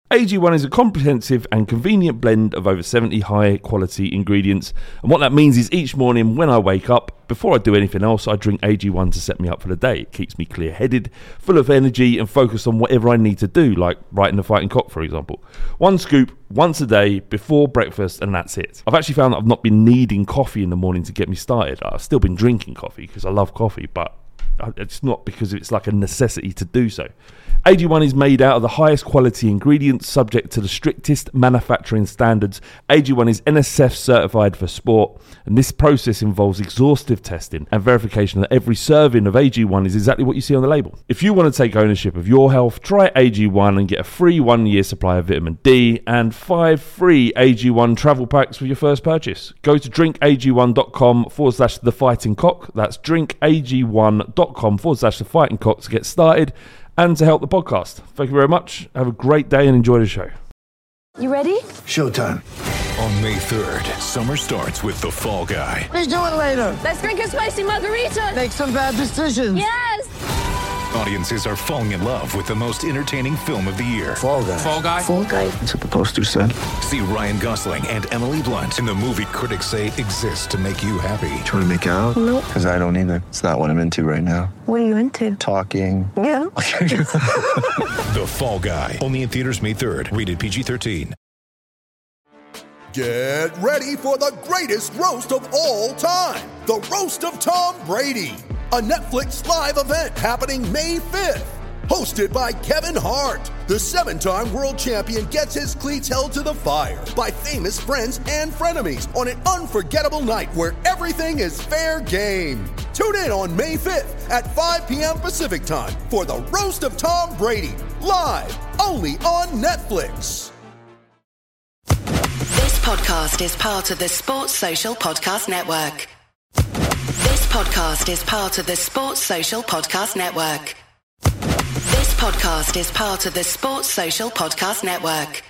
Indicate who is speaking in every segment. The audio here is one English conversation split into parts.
Speaker 1: AG1 is a comprehensive and convenient blend of over 70 high-quality ingredients, and what that means is each morning when I wake up, before I do anything else, I drink AG1 to set me up for the day. It keeps me clear-headed, full of energy, and focused on whatever I need to do, like writing The Fighting Cock, for example. One scoop, once a day, before breakfast, and that's it. I've actually found that I've not been needing coffee in the morning to get me started. I've still been drinking coffee because I love coffee, but it's not because it's like a necessity to do so. AG1 is made out of the highest quality ingredients subject to the strictest manufacturing standards. AG1 is NSF certified for sport, and this process involves exhaustive testing and verification that every serving of AG1 is exactly what you see on the label. If you want to take ownership of your health, try AG1 and get a free 1-year supply of vitamin D and 5 free AG1 travel packs with your first purchase. Go to drinkag1.com/thefightingcock. That's drinkag1.com/thefightingcock to get started and to help the podcast. Thank you very much. Have a great day and enjoy the show.
Speaker 2: You ready?
Speaker 3: Showtime.
Speaker 4: On May 3rd, summer starts with The Fall Guy.
Speaker 3: Let's do it later.
Speaker 2: Let's drink a spicy margarita.
Speaker 3: Make some bad decisions.
Speaker 2: Yes.
Speaker 4: Audiences are falling in love with the most entertaining film of the year.
Speaker 3: Fall Guy.
Speaker 5: Fall Guy?
Speaker 3: Fall Guy. That's what the poster said.
Speaker 4: See Ryan Gosling and Emily Blunt in the movie critics say exists to make you happy.
Speaker 6: Trying to make it out?
Speaker 2: Nope.
Speaker 6: Because I don't either. It's not what I'm into right now.
Speaker 2: What are you into?
Speaker 6: Talking.
Speaker 2: Yeah.
Speaker 4: The Fall Guy. Only in theaters May 3rd. Rated PG-13.
Speaker 7: Get ready for the greatest roast of all time. The Roast of Tom Brady. A Netflix live event happening May 5th. Hosted by Kevin Hart. The 7-time world champion gets his cleats held to the fire by famous friends and frenemies on an unforgettable night where everything is fair game. Tune in on May 5th at 5 p.m. Pacific time for the Roast of Tom Brady. Live only on Netflix.
Speaker 8: This podcast is part of the Sports Social Podcast Network. This podcast is part of the Sports Social Podcast Network. This podcast is part of the Sports Social Podcast Network.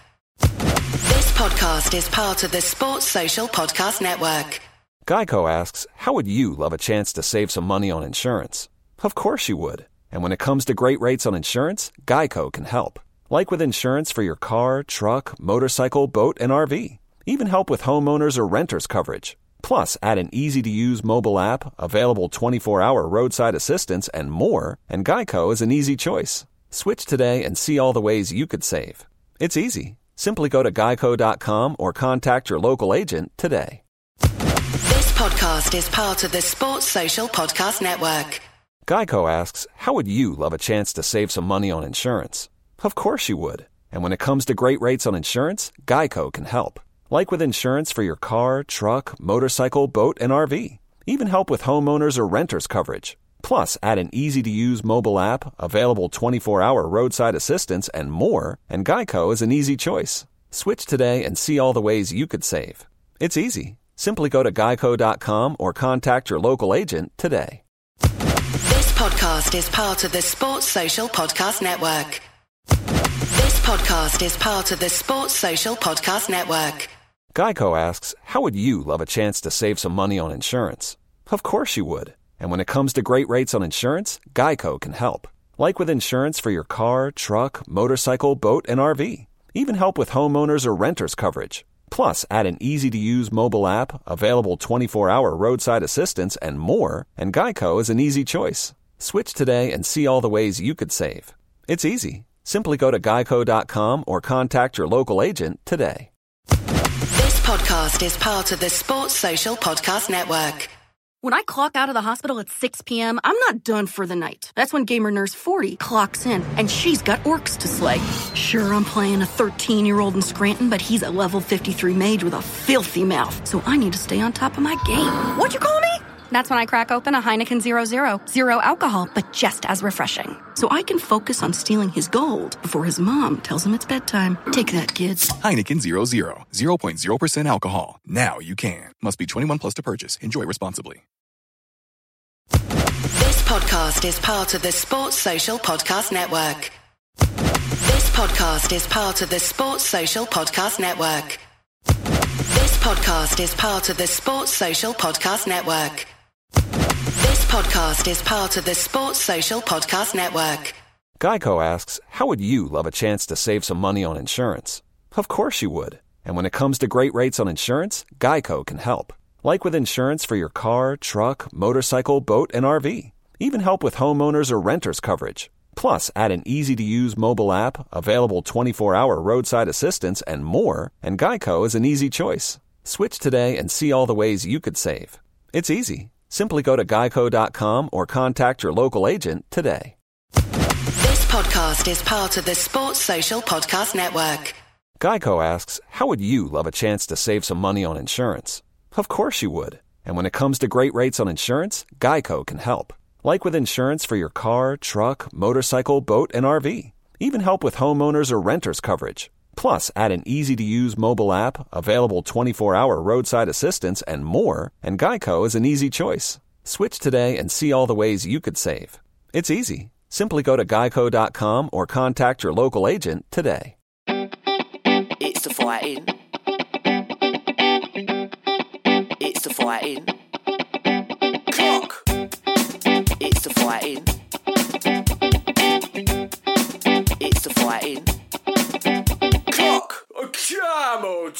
Speaker 8: This podcast is part of the Sports Social Podcast Network.
Speaker 9: Geico asks, how would you love a chance to save some money on insurance? Of course you would. And when it comes to great rates on insurance, Geico can help. Like with insurance for your car, truck, motorcycle, boat, and RV. Even help with homeowners or renters coverage. Plus, add an easy-to-use mobile app, available 24-hour roadside assistance, and more, and Geico is an easy choice. Switch today and see all the ways you could save. It's easy. Simply go to geico.com or contact your local agent today.
Speaker 8: This podcast is part of the Sports Social Podcast Network.
Speaker 9: Geico asks, how would you love a chance to save some money on insurance? Of course you would. And when it comes to great rates on insurance, Geico can help. Like with insurance for your car, truck, motorcycle, boat, and RV. Even help with homeowners or renters coverage. Plus, add an easy-to-use mobile app, available 24-hour roadside assistance, and more, and Geico is an easy choice. Switch today and see all the ways you could save. It's easy. Simply go to geico.com or contact your local agent today.
Speaker 8: This podcast is part of the Sports Social Podcast Network. This podcast is part of the Sports Social Podcast Network.
Speaker 9: Geico asks, how would you love a chance to save some money on insurance? Of course you would. And when it comes to great rates on insurance, Geico can help. Like with insurance for your car, truck, motorcycle, boat, and RV. Even help with homeowners or renters coverage. Plus, add an easy-to-use mobile app, available 24-hour roadside assistance, and more, and Geico is an easy choice. Switch today and see all the ways you could save. It's easy. Simply go to geico.com or contact your local agent today.
Speaker 8: This podcast is part of the Sports Social Podcast Network.
Speaker 10: When I clock out of the hospital at 6 p.m., I'm not done for the night. That's when Gamer Nurse 40 clocks in, and she's got orcs to slay. Sure, I'm playing a 13-year-old in Scranton, but he's a level 53 mage with a filthy mouth, so I need to stay on top of my game. What'd you call me? That's when I crack open a Heineken 0.0. Zero alcohol, but just as refreshing. So I can focus on stealing his gold before his mom tells him it's bedtime. Take that, kids.
Speaker 11: Heineken 0.0. 0.0% alcohol. Now you can. Must be 21 plus to purchase. Enjoy responsibly.
Speaker 8: This podcast is part of the Sports Social Podcast Network. This podcast is part of the Sports Social Podcast Network. This podcast is part of the Sports Social Podcast Network. This podcast is part of the Sports Social Podcast Network.
Speaker 9: Geico asks, how would you love a chance to save some money on insurance? Of course you would. And when it comes to great rates on insurance, Geico can help. Like with insurance for your car, truck, motorcycle, boat, and RV. Even help with homeowners or renters coverage. Plus, add an easy-to-use mobile app, available 24-hour roadside assistance, and more, and Geico is an easy choice. Switch today and see all the ways you could save. It's easy. Simply go to geico.com or contact your local agent today.
Speaker 8: This podcast is part of the Sports Social Podcast Network.
Speaker 9: Geico asks, how would you love a chance to save some money on insurance? Of course you would. And when it comes to great rates on insurance, Geico can help. Like with insurance for your car, truck, motorcycle, boat, and RV. Even help with homeowners or renters coverage. Plus, add an easy-to-use mobile app, available 24-hour roadside assistance, and more, and Geico is an easy choice. Switch today and see all the ways you could save. It's easy. Simply go to geico.com or contact your local agent today.
Speaker 5: It's the fighting. It's the fighting. Clock. It's the fighting. It's the fighting. Clock. Come on,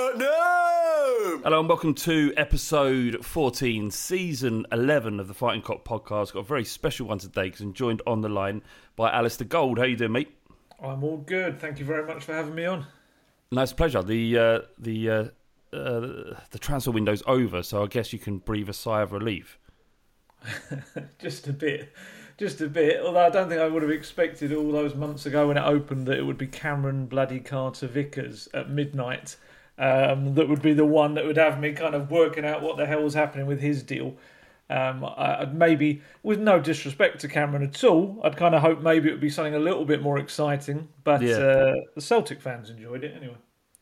Speaker 5: Tottenham.
Speaker 1: Hello and welcome to episode 14, season 11 of the Fighting Cock podcast. Got a very special one today because I'm joined on the line by Alistair Gold. How you doing, mate?
Speaker 12: I'm all good. Thank you very much for having me on.
Speaker 1: Nice pleasure. The transfer window's over, so I guess you can breathe a sigh of relief.
Speaker 12: Just a bit. Although I don't think I would have expected all those months ago when it opened that it would be Cameron bloody Carter Vickers at midnight. That would be the one that would have me kind of working out what the hell was happening with his deal. I'd maybe, with no disrespect to Cameron at all, I'd kind of hope maybe it would be something a little bit more exciting. But the Celtic fans enjoyed it anyway.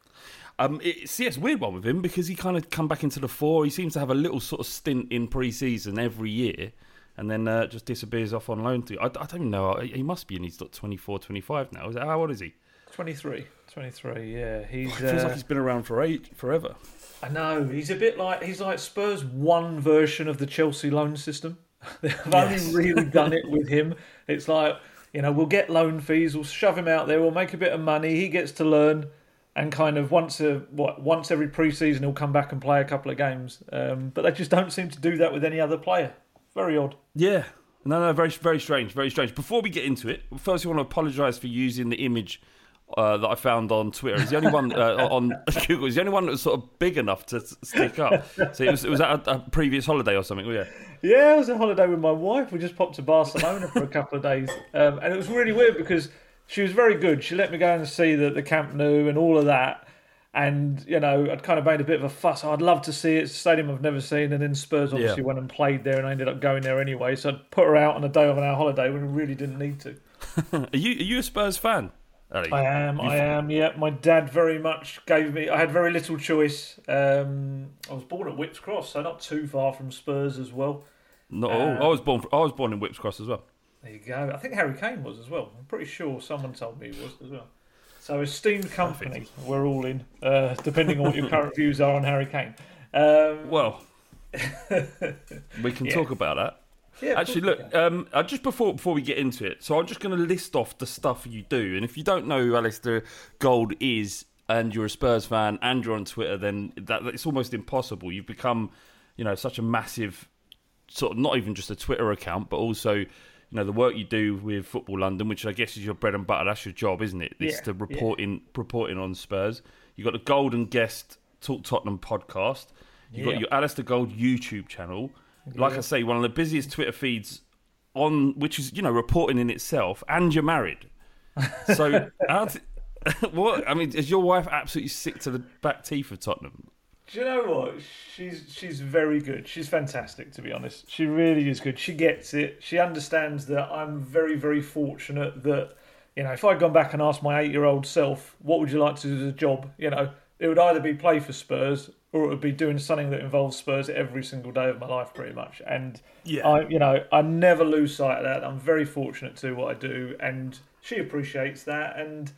Speaker 1: It's a weird one with him because he kind of come back into the fore. He seems to have a little sort of stint in pre-season every year and then just disappears off on loan. I don't even know. He must be in his 24, 25 now. How old is he? 23,
Speaker 12: yeah. He
Speaker 1: feels like he's been around forever.
Speaker 12: I know. He's like Spurs' one version of the Chelsea loan system. They've only really done it with him. It's like, we'll get loan fees, we'll shove him out there, we'll make a bit of money, he gets to learn. And kind of once every pre-season he'll come back and play a couple of games. But they just don't seem to do that with any other player. Very odd.
Speaker 1: Yeah. No, very, very strange, very strange. Before we get into it, first I want to apologise for using the image that I found on Twitter. It's the only one on Google. It's the only one that was sort of big enough to stick up. So it was at a previous holiday or something, yeah?
Speaker 12: Yeah, it was a holiday with my wife. We just popped to Barcelona for a couple of days. And it was really weird because she was very good. She let me go and see the Camp Nou and all of that. And, I'd kind of made a bit of a fuss. I'd love to see it. It's a stadium I've never seen. And then Spurs obviously went and played there and I ended up going there anyway. So I'd put her out on a day of our holiday when we really didn't need to.
Speaker 1: Are you a Spurs fan, Ali?
Speaker 12: I am, yeah. My dad very much gave me... I had very little choice. I was born at Whipps Cross, so not too far from Spurs as well.
Speaker 1: No, I was born in Whipps Cross as well.
Speaker 12: There you go. I think Harry Kane was as well. I'm pretty sure someone told me he was as well. So esteemed company, perfect. We're all in, depending on what your current views are on Harry Kane.
Speaker 1: Well, we can talk about that.
Speaker 12: Yeah,
Speaker 1: actually, look, just before we get into it, so I'm just going to list off the stuff you do. And if you don't know who Alistair Gold is and you're a Spurs fan and you're on Twitter, then it's almost impossible. You've become, such a massive, sort of not even just a Twitter account, but also... the work you do with Football London, which I guess is your bread and butter. That's your job, isn't it? It's the reporting on Spurs. You've got the Golden Guest Talk Tottenham podcast. You've got your Alistair Gold YouTube channel. Like I say, one of the busiest Twitter feeds which is, reporting in itself. And you're married. So, what? I mean, is your wife absolutely sick to the back teeth of Tottenham?
Speaker 12: Do you know what? She's very good. She's fantastic, to be honest. She really is good. She gets it. She understands that I'm very, very fortunate that, if I'd gone back and asked my 8-year-old self, what would you like to do as a job? It would either be play for Spurs or it would be doing something that involves Spurs every single day of my life, pretty much. And, I never lose sight of that. I'm very fortunate to do what I do. And she appreciates that. And,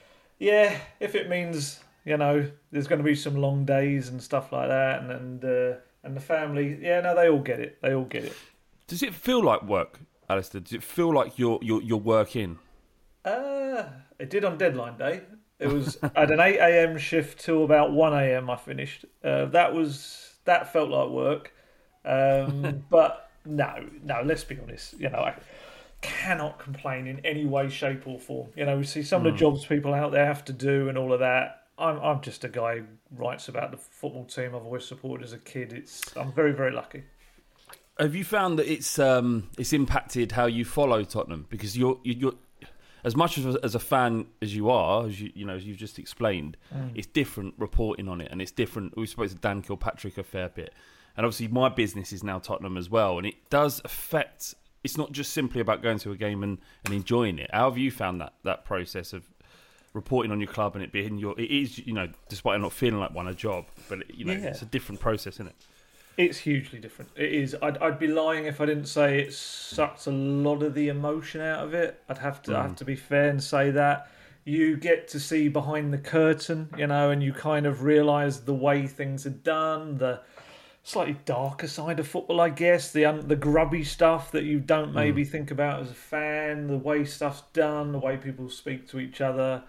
Speaker 12: if it means... there's going to be some long days and stuff like that, and the family. They all get it.
Speaker 1: Does it feel like work, Alistair? Does it feel like you're working?
Speaker 12: It did on deadline day. It was at an 8 a.m. shift till about 1 a.m. I finished. That felt like work. But no, let's be honest. I cannot complain in any way, shape or form. We see some of the jobs people out there have to do and all of that. I'm just a guy who writes about the football team I've always supported as a kid. I'm very, very lucky.
Speaker 1: Have you found that it's impacted how you follow Tottenham? Because you're as much as a fan as you are, as you've just explained, it's different reporting on it, and it's different. We spoke to Dan Kilpatrick a fair bit, and obviously my business is now Tottenham as well, and it does affect. It's not just simply about going to a game and enjoying it. How have you found that process of reporting on your club and it being it is, despite it not feeling like one, a job, but it's a different process, isn't it?
Speaker 12: It's hugely different. It is. I'd be lying if I didn't say it sucks a lot of the emotion out of it. I have to be fair and say that. You get to see behind the curtain, and you kind of realise the way things are done, the slightly darker side of football, I guess, the grubby stuff that you don't maybe think about as a fan, the way stuff's done, the way people speak to each other.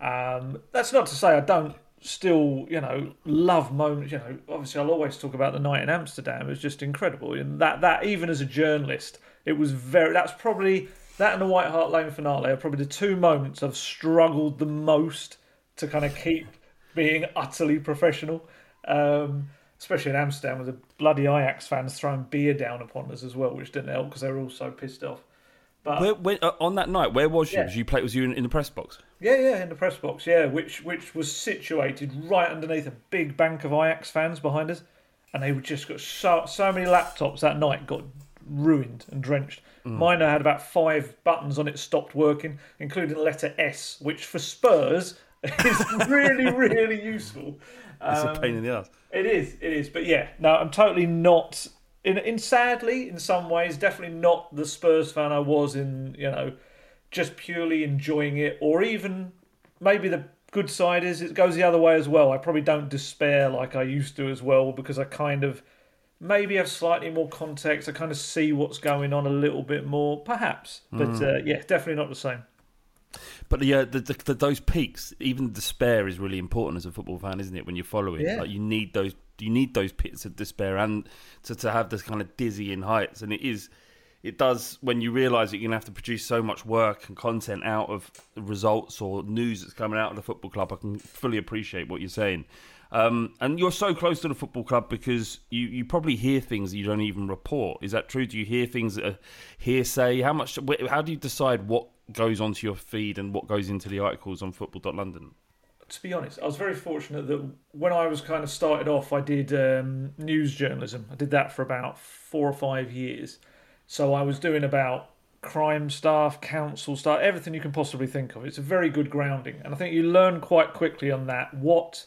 Speaker 12: That's not to say I don't still, love moments. Obviously I'll always talk about the night in Amsterdam. It was just incredible. And that even as a journalist, it was that's probably, that and the White Hart Lane finale are probably the two moments I've struggled the most to kind of keep being utterly professional. Especially in Amsterdam with the bloody Ajax fans throwing beer down upon us as well, which didn't help because they were all so pissed off. But
Speaker 1: on that night, where was you? Yeah. Was you in the press box?
Speaker 12: Yeah, in the press box, yeah, which was situated right underneath a big bank of Ajax fans behind us, and they just got so many laptops that night got ruined and drenched. Mine had about 5 buttons on it stopped working, including the letter S, which for Spurs is really, really useful.
Speaker 1: It's a pain in the ass.
Speaker 12: It is. But yeah, no, I'm totally not. Sadly, in some ways, definitely not the Spurs fan I was in, just purely enjoying it, or even maybe the good side is it goes the other way as well. I probably don't despair like I used to as well, because I kind of maybe have slightly more context. I kind of see what's going on a little bit more, perhaps. But definitely not the same.
Speaker 1: But those peaks, even despair is really important as a football fan, isn't it? When you're following, like you need those pits of despair and to have this kind of dizzying heights. And it does when you realise that you're going to have to produce so much work and content out of the results or news that's coming out of the football club. I can fully appreciate what you're saying. And you're so close to the football club because you probably hear things that you don't even report. Is that true? Do you hear things that are hearsay? How do you decide what goes onto your feed and what goes into the articles on football.london?
Speaker 12: To be honest, I was very fortunate that when I was kind of started off, I did news journalism. I did that for about 4 or 5 years. So I was doing about crime stuff, council stuff, everything you can possibly think of. It's a very good grounding. And I think you learn quite quickly on that what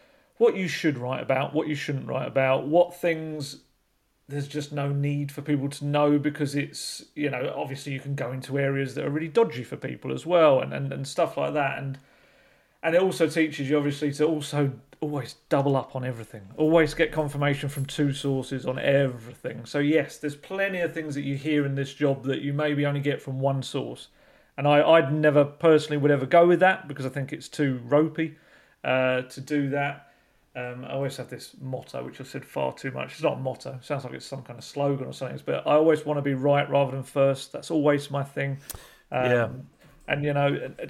Speaker 12: you should write about, what you shouldn't write about, what things there's just no need for people to know, because it's, obviously you can go into areas that are really dodgy for people as well and stuff like that. And it also teaches you, obviously, to also always double up on everything. Always get confirmation from 2 sources on everything. So yes, there's plenty of things that you hear in this job that you maybe only get from one source. And I'd never personally would ever go with that, because I think it's too ropey to do that. I always have this motto, which I've said far too much. It's not a motto. It sounds like it's some kind of slogan or something. But I always want to be right rather than first. That's always my thing. And I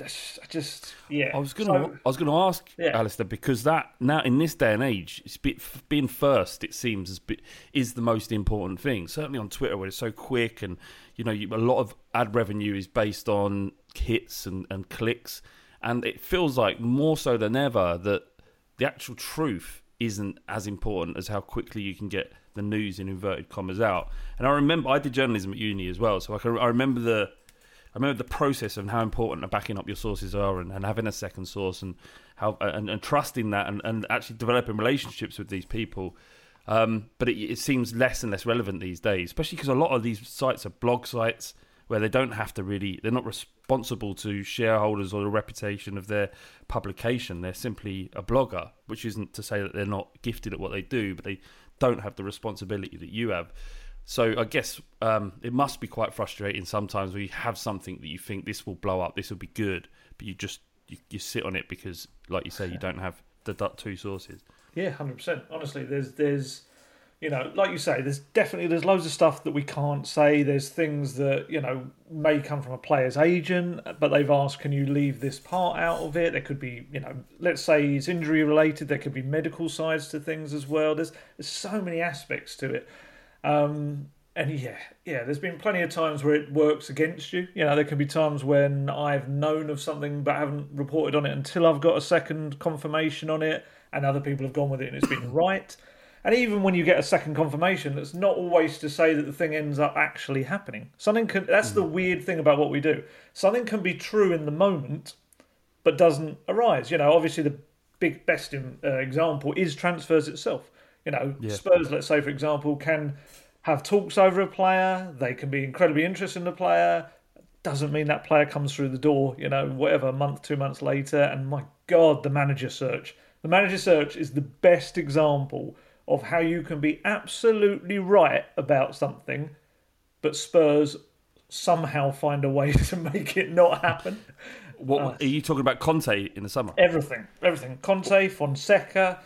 Speaker 12: was going
Speaker 1: to ask, Alistair, because that now in this day and age, being first, it seems, is the most important thing. Certainly on Twitter, where it's so quick, and a lot of ad revenue is based on hits and clicks, and it feels like more so than ever that the actual truth isn't as important as how quickly you can get the news in inverted commas out. And I remember I did journalism at uni as well, so I remember the process of how important backing up your sources are and having a second source and how and trusting that and actually developing relationships with these people. But it seems less and less relevant these days, especially because a lot of these sites are blog sites where they don't have to they're not responsible to shareholders or the reputation of their publication. They're simply a blogger, which isn't to say that they're not gifted at what they do, but they don't have the responsibility that you have. So I guess it must be quite frustrating sometimes where you have something that you think this will blow up, this will be good, but you sit on it because, like you say, you don't have the two sources.
Speaker 12: Yeah, 100%. Honestly, there's like you say, there's loads of stuff that we can't say. There's things that, may come from a player's agent, but they've asked, can you leave this part out of it? There could be, let's say it's injury related. There could be medical sides to things as well. There's so many aspects to it. And there's been plenty of times where it works against you. There can be times when I've known of something but haven't reported on it until I've got a second confirmation on it, and other people have gone with it and it's been right. And even when you get a second confirmation, that's not always to say that the thing ends up actually happening. That's the weird thing about what we do. Something can be true in the moment, but doesn't arise. Obviously the best example is transfers itself. Spurs, let's say, for example, can have talks over a player. They can be incredibly interested in the player. Doesn't mean that player comes through the door, whatever, a month, 2 months later. And my God, the manager search. The manager search is the best example of how you can be absolutely right about something, but Spurs somehow find a way to make it not happen.
Speaker 1: What are you talking about? Conte in the summer?
Speaker 12: Everything. Conte, Fonseca.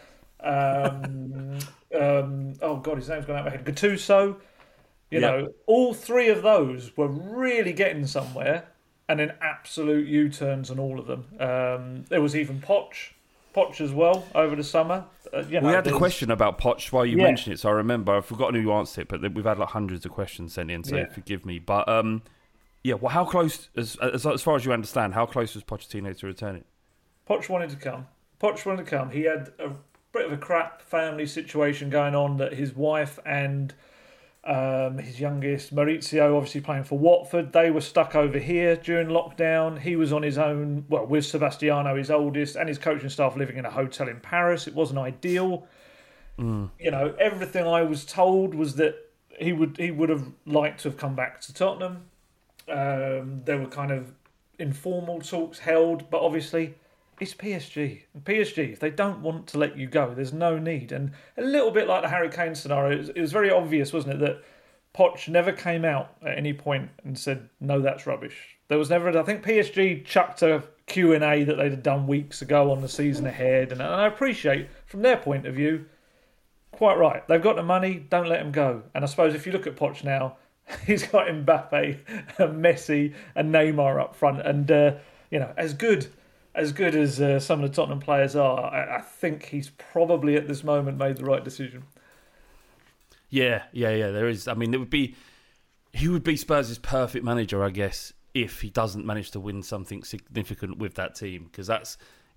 Speaker 12: Oh God, his name's gone out of my head. Gattuso. All three of those were really getting somewhere, and then absolute U-turns on all of them. There was even Poch as well over the summer. We
Speaker 1: had a question about Poch while you mentioned it, so I remember. I've forgotten who answered it, but we've had like hundreds of questions sent in, so forgive me. But how close, as far as you understand, how close was Pochettino to returning?
Speaker 12: Poch wanted to come. He had a bit of a crap family situation going on, that his wife and his youngest, Maurizio, obviously playing for Watford, they were stuck over here during lockdown. He was on his own, with Sebastiano, his oldest, and his coaching staff living in a hotel in Paris. It wasn't ideal. Everything I was told was that he would have liked to have come back to Tottenham. There were kind of informal talks held, but obviously it's PSG. And PSG, if they don't want to let you go, there's no need. And a little bit like the Harry Kane scenario, it was very obvious, wasn't it, that Poch never came out at any point and said, no, that's rubbish. There was never... I think PSG chucked a Q&A that they'd done weeks ago on the season ahead. And I appreciate, from their point of view, quite right. They've got the money, don't let them go. And I suppose if you look at Poch now, he's got Mbappe, Messi and Neymar up front. And, as good as some of the Tottenham players are, I think he's probably at this moment made the right decision.
Speaker 1: Yeah. There is. I mean, he would be Spurs' perfect manager, I guess, if he doesn't manage to win something significant with that team. Because that's,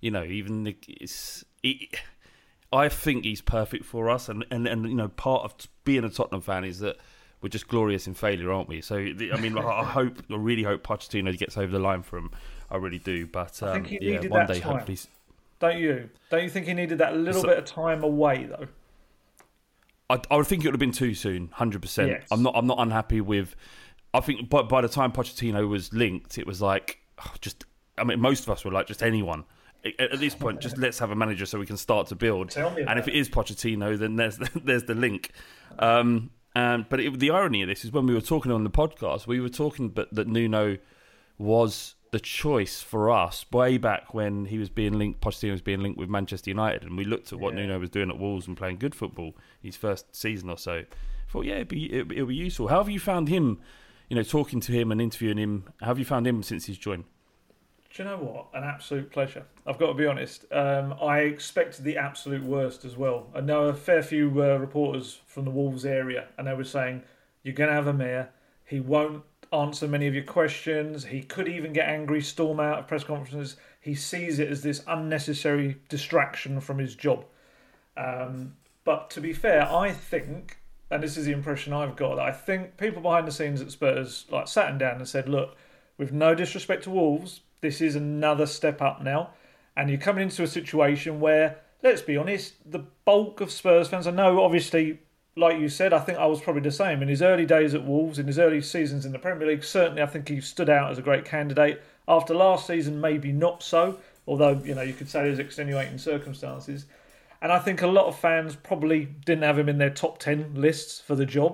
Speaker 1: I think he's perfect for us. And part of being a Tottenham fan is that we're just glorious in failure, aren't we? So, I really hope Pochettino gets over the line for him. I really do, but
Speaker 12: I think he needed
Speaker 1: one
Speaker 12: that
Speaker 1: day,
Speaker 12: time.
Speaker 1: hopefully.
Speaker 12: Don't you think he needed that little bit of time away though?
Speaker 1: I would think it would have been too soon, 100%.
Speaker 12: Yes.
Speaker 1: I'm not unhappy with. I think by the time Pochettino was linked, it was like most of us were like, just anyone. At this point, just let's have a manager so we can start to build. And if it is Pochettino, then there's the link. But the irony of this is when we were talking on the podcast, we were talking that Nuno was the choice for us way back when he was being linked. Pochettino was being linked with Manchester United, and we looked at what Nuno was doing at Wolves and playing good football his first season or so. I thought, it'll be useful. How have you found him? Talking to him and interviewing him. How have you found him since he's joined?
Speaker 12: Do you know what? An absolute pleasure. I've got to be honest. I expected the absolute worst as well. I know a fair few reporters from the Wolves area, and they were saying, you're going to have a mayor. He won't answer many of your questions. He could even get angry, storm out of press conferences. He sees it as this unnecessary distraction from his job. But to be fair, I think, and this is the impression I've got, I think people behind the scenes at Spurs sat him down and said, look, with no disrespect to Wolves, this is another step up now. And you're coming into a situation where, let's be honest, the bulk of Spurs fans, I know obviously, like you said, I think I was probably the same. In his early days at Wolves, in his early seasons in the Premier League, certainly I think he stood out as a great candidate. After last season, maybe not so, although you could say there's extenuating circumstances. And I think a lot of fans probably didn't have him in their top 10 lists for the job.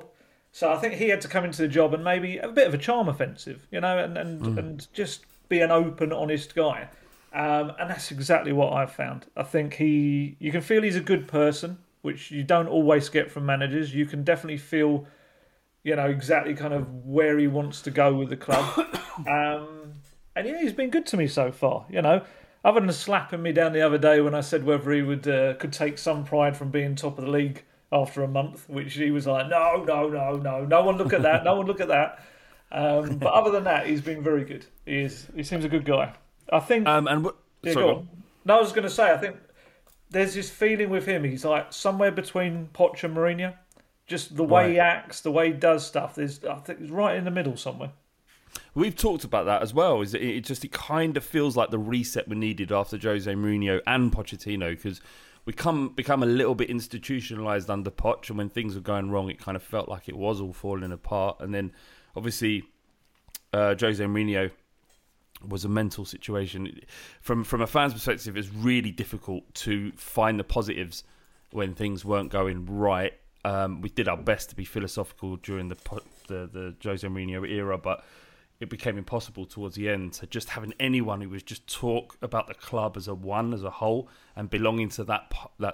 Speaker 12: So I think he had to come into the job and maybe a bit of a charm offensive, and just be an open, honest guy. And that's exactly what I've found. I think you can feel he's a good person, which you don't always get from managers. You can definitely feel, exactly kind of where he wants to go with the club. And he's been good to me so far, Other than slapping me down the other day when I said whether he could take some pride from being top of the league after a month, which he was like, no one look at that, no one look at that. But other than that, he's been very good. He seems a good guy. I think. Go on. No, I was going to say, I think there's this feeling with him. He's like somewhere between Poch and Mourinho. Just the way he acts, the way he does stuff. I think he's right in the middle somewhere.
Speaker 1: We've talked about that as well. It kind of feels like the reset we needed after Jose Mourinho and Pochettino, because we become a little bit institutionalised under Poch, and when things were going wrong, it kind of felt like it was all falling apart. And then, obviously, Jose Mourinho was a mental situation. From a fan's perspective, it's really difficult to find the positives when things weren't going right. We did our best to be philosophical during the Jose Mourinho era, but it became impossible towards the end. So just having anyone who was just talk about the club as a whole, and belonging to that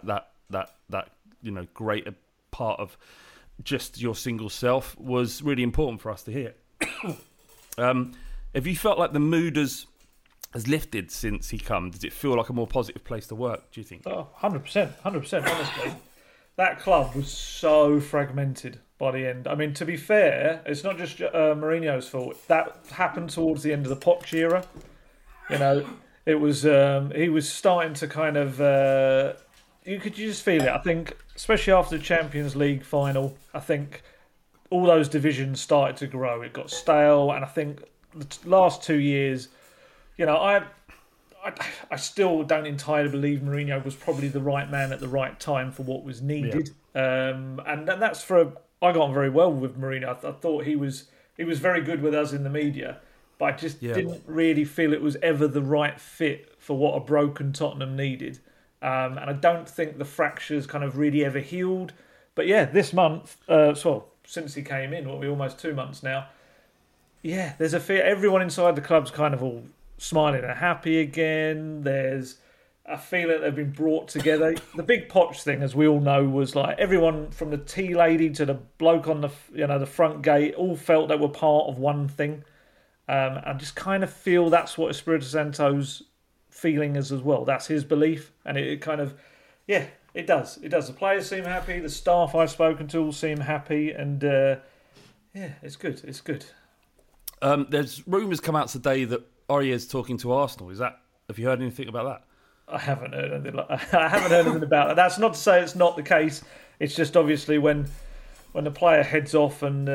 Speaker 1: greater part of just your single self was really important for us to hear. Have you felt like the mood has lifted since he come? Does it feel like a more positive place to work, do you think?
Speaker 12: Oh, 100%, honestly. That club was so fragmented by the end. I mean, to be fair, it's not just Mourinho's fault. That happened towards the end of the Poch era. It was he was starting to kind of you just feel it. I think, especially after the Champions League final, I think all those divisions started to grow. It got stale, and I think the last 2 years, I still don't entirely believe Mourinho was probably the right man at the right time for what was needed. Yeah. And that's I got on very well with Mourinho. I thought he was very good with us in the media, but I just didn't really feel it was ever the right fit for what a broken Tottenham needed. And I don't think the fractures kind of really ever healed. But yeah, this month, since he came in, we're almost 2 months now, there's a fear. Everyone inside the club's kind of all smiling and happy again. There's a feeling they've been brought together. The big Poch thing, as we all know, was like everyone from the tea lady to the bloke on the front gate all felt they were part of one thing. I just kind of feel that's what Espirito Santo's feeling is as well. That's his belief, and it kind of, it does. It does. The players seem happy. The staff I've spoken to all seem happy, and it's good. It's good.
Speaker 1: There's rumours come out today that Aurier's talking to Arsenal. Have you heard anything about that?
Speaker 12: I haven't heard anything about that. That's not to say it's not the case. It's just obviously when the player heads off and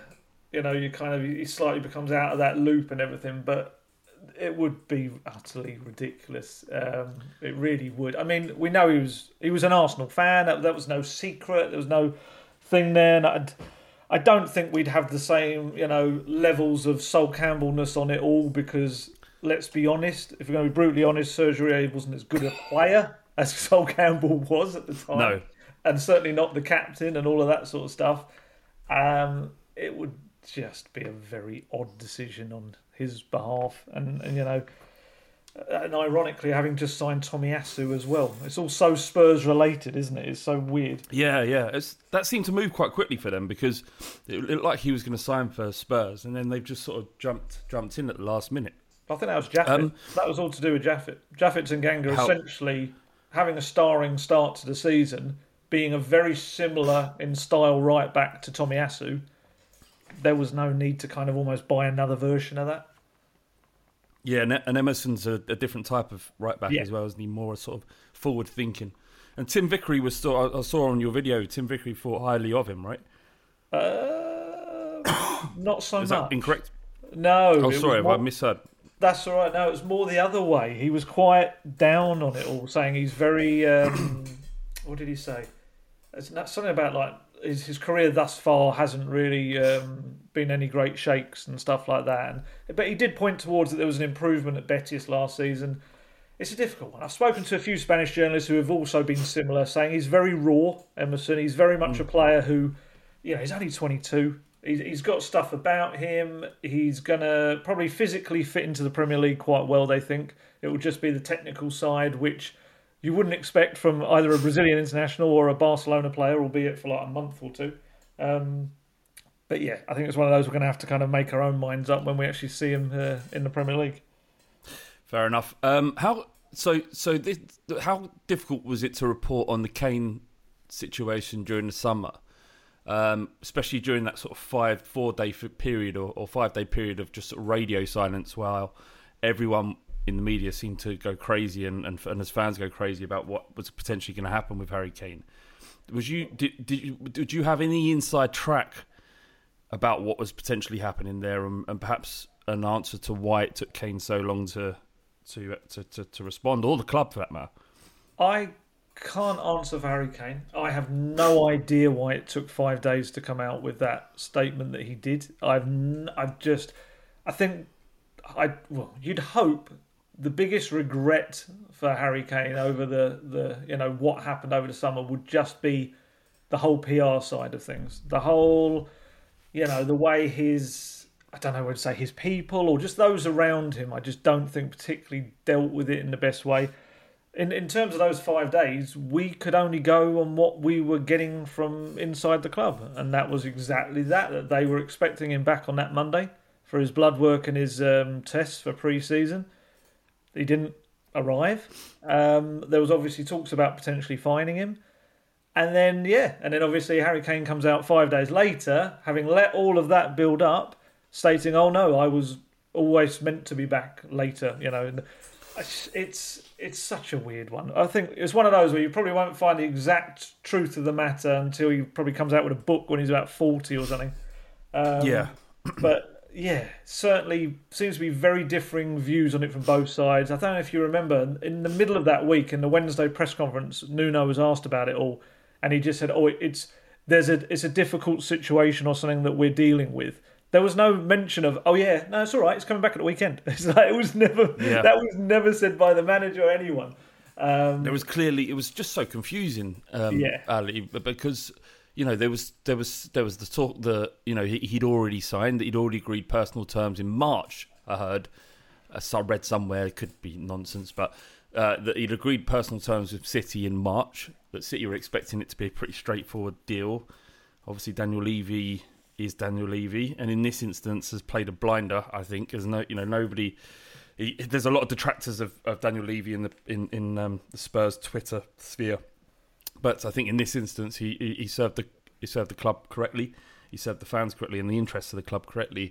Speaker 12: he slightly becomes out of that loop and everything. But it would be utterly ridiculous. It really would. I mean, we know he was an Arsenal fan. That was no secret. There was no thing there. And I don't think we'd have the same, levels of Sol Campbellness on it all, because let's be honest, if we're going to be brutally honest, Sergio Aurier wasn't as good a player as Sol Campbell was at the time. No. And certainly not the captain and all of that sort of stuff. It would just be a very odd decision on his behalf. And ironically, having just signed Tomiyasu as well. It's all so Spurs related, isn't it? It's so weird.
Speaker 1: Yeah. That seemed to move quite quickly for them, because it looked like he was going to sign for Spurs, and then they've just sort of jumped in at the last minute.
Speaker 12: I think that was Jaffet. That was all to do with Jaffet. Jaffet Tanganga essentially having a starring start to the season, being a very similar in style right back to Tomiyasu. There was no need to kind of almost buy another version of that.
Speaker 1: Yeah, and Emerson's a different type of right back as well, isn't he? More sort of forward thinking. And Tim Vickery I saw on your video, Tim Vickery thought highly of him, right?
Speaker 12: Not so much.
Speaker 1: Is that incorrect?
Speaker 12: No.
Speaker 1: Oh, sorry, I misheard.
Speaker 12: That's all right. No, it was more the other way. He was quite down on it all, saying he's very... what did he say? It's something about like his career thus far hasn't really been any great shakes and stuff like that. But he did point towards that there was an improvement at Betis last season. It's a difficult one. I've spoken to a few Spanish journalists who have also been similar, saying he's very raw, Emerson. He's very much a player who, he's only 22. He's got stuff about him. He's going to probably physically fit into the Premier League quite well, they think. It will just be the technical side, which you wouldn't expect from either a Brazilian international or a Barcelona player, albeit for like a month or two. But yeah, I think it's one of those we're going to have to kind of make our own minds up when we actually see him in the Premier League.
Speaker 1: Fair enough. How difficult was it to report on the Kane situation during the summer? Especially during that sort of 4-day period or 5-day period of just sort of radio silence while everyone in the media seemed to go crazy and as fans go crazy about what was potentially going to happen with Harry Kane. Did you have any inside track about what was potentially happening there and perhaps an answer to why it took Kane so long to respond, or the club for that matter?
Speaker 12: I can't answer for Harry Kane. I have no idea why it took 5 days to come out with that statement that he did. You'd hope the biggest regret for Harry Kane over the what happened over the summer would just be the whole PR side of things. The whole, the way I don't know what to say, his people or just those around him, I just don't think particularly dealt with it in the best way. In terms of those 5 days, we could only go on what we were getting from inside the club. And that was exactly that they were expecting him back on that Monday for his blood work and his tests for pre-season. He didn't arrive. There was obviously talks about potentially fining him. And then obviously Harry Kane comes out 5 days later, having let all of that build up, stating, "Oh no, I was always meant to be back later." It's such a weird one. I think it's one of those where you probably won't find the exact truth of the matter until he probably comes out with a book when he's about 40 or something. But yeah, certainly seems to be very differing views on it from both sides. I don't know if you remember, in the middle of that week, in the Wednesday press conference, Nuno was asked about it all, and he just said, it's a difficult situation or something that we're dealing with. There was no mention of, it's all right, it's coming back at the weekend. It's like, that was never said by the manager or anyone.
Speaker 1: It was just so confusing, Ali, because there was the talk that he'd already signed, that he'd already agreed personal terms in March. I heard, I read somewhere, it could be nonsense, but that he'd agreed personal terms with City in March. That City were expecting it to be a pretty straightforward deal. Obviously, Daniel Levy is Daniel Levy, and in this instance has played a blinder. I think there's nobody. There's a lot of detractors of Daniel Levy in the Spurs Twitter sphere, but I think in this instance he served the club correctly, he served the fans correctly, and the interests of the club correctly.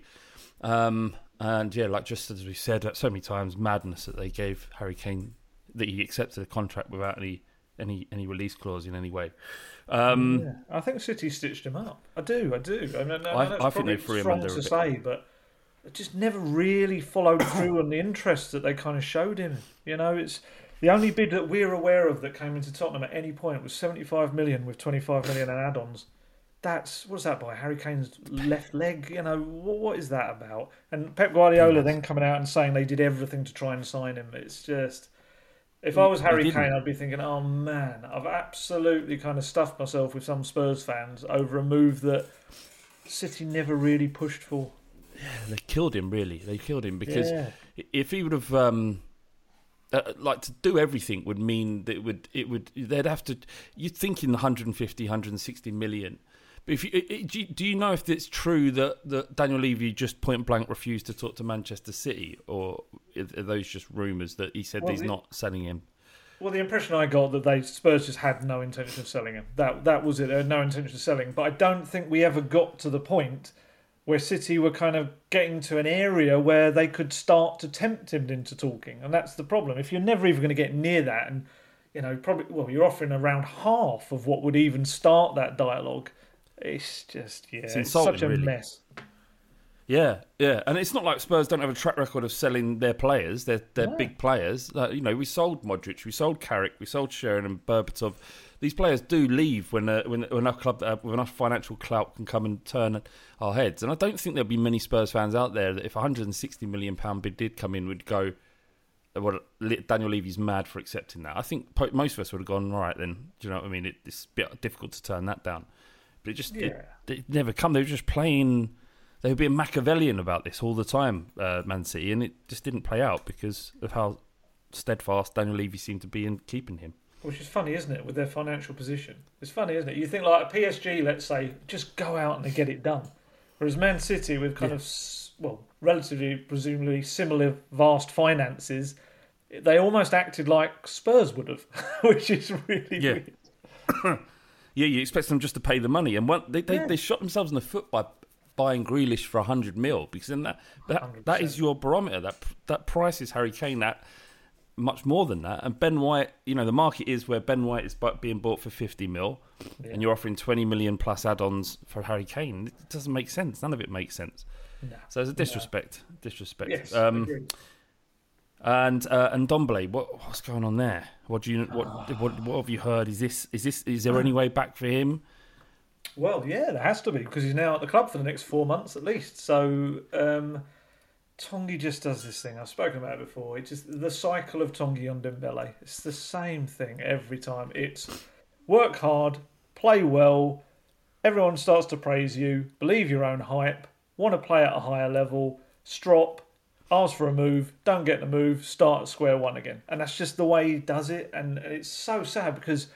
Speaker 1: Just as we said so many times, madness that they gave Harry Kane, that he accepted a contract without any release clause in any way.
Speaker 12: I think City stitched him up. I do.
Speaker 1: I think they threw him under a bit.
Speaker 12: Say, but it just never really followed through on the interest that they kind of showed him. It's the only bid that we're aware of that came into Tottenham at any point was 75 million with 25 million in add-ons. What's that by Harry Kane's left leg? What is that about? And Pep Guardiola then coming out and saying they did everything to try and sign him. It's just, if I was Harry Kane, I'd be thinking, oh man, I've absolutely kind of stuffed myself with some Spurs fans over a move that City never really pushed for.
Speaker 1: Yeah, they killed him, really. They killed him because if he would have to do everything would mean that they'd have to, you'd think in the 150, 160 million. But do you know if it's true that Daniel Levy just point blank refused to talk to Manchester City, or are those just rumours that he said he's not selling him?
Speaker 12: Well, the impression I got that Spurs just had no intention of selling him. That was it. They had no intention of selling. But I don't think we ever got to the point where City were kind of getting to an area where they could start to tempt him into talking, and that's the problem. If you're never even going to get near that, and you're offering around half of what would even start that dialogue. It's just, it's such a mess.
Speaker 1: Yeah, and it's not like Spurs don't have a track record of selling their players. They're big players. We sold Modric, we sold Carrick, we sold Sheringham and Berbatov. These players do leave when a club that with enough financial clout can come and turn our heads. And I don't think there'll be many Spurs fans out there that if a £160 million bid did come in would go, well, Daniel Levy's mad for accepting that. I think most of us would have gone, all right then, do you know what I mean? It's a bit difficult to turn that down. But it never come. They were just playing. They were being Machiavellian about this all the time, Man City, and it just didn't play out because of how steadfast Daniel Levy seemed to be in keeping him.
Speaker 12: Which is funny, isn't it, with their financial position? It's funny, isn't it? You think like a PSG, let's say, just go out and they get it done. Whereas Man City, with kind of, relatively, presumably similar vast finances, they almost acted like Spurs would have, which is really weird.
Speaker 1: Yeah, you expect them just to pay the money. And they shot themselves in the foot by buying Grealish for 100 mil, because then that is your barometer. That price is Harry Kane. That much more than that. And Ben White, the market is where Ben White is being bought for 50 mil, and you're offering 20 million plus add-ons for Harry Kane. It doesn't make sense. None of it makes sense. No. So there's a disrespect.
Speaker 12: Yes,
Speaker 1: and Ndombele, what's going on there? What have you heard? Is there any way back for him?
Speaker 12: Well, yeah, there has to be, because he's now at the club for the next 4 months at least. So Tanguy just does this thing. I've spoken about it before. It's just the cycle of Tanguy on Dembele. It's the same thing every time. It's work hard, play well, everyone starts to praise you, believe your own hype, want to play at a higher level, strop, ask for a move, don't get the move, start at square one again. And that's just the way he does it. And it's so sad because,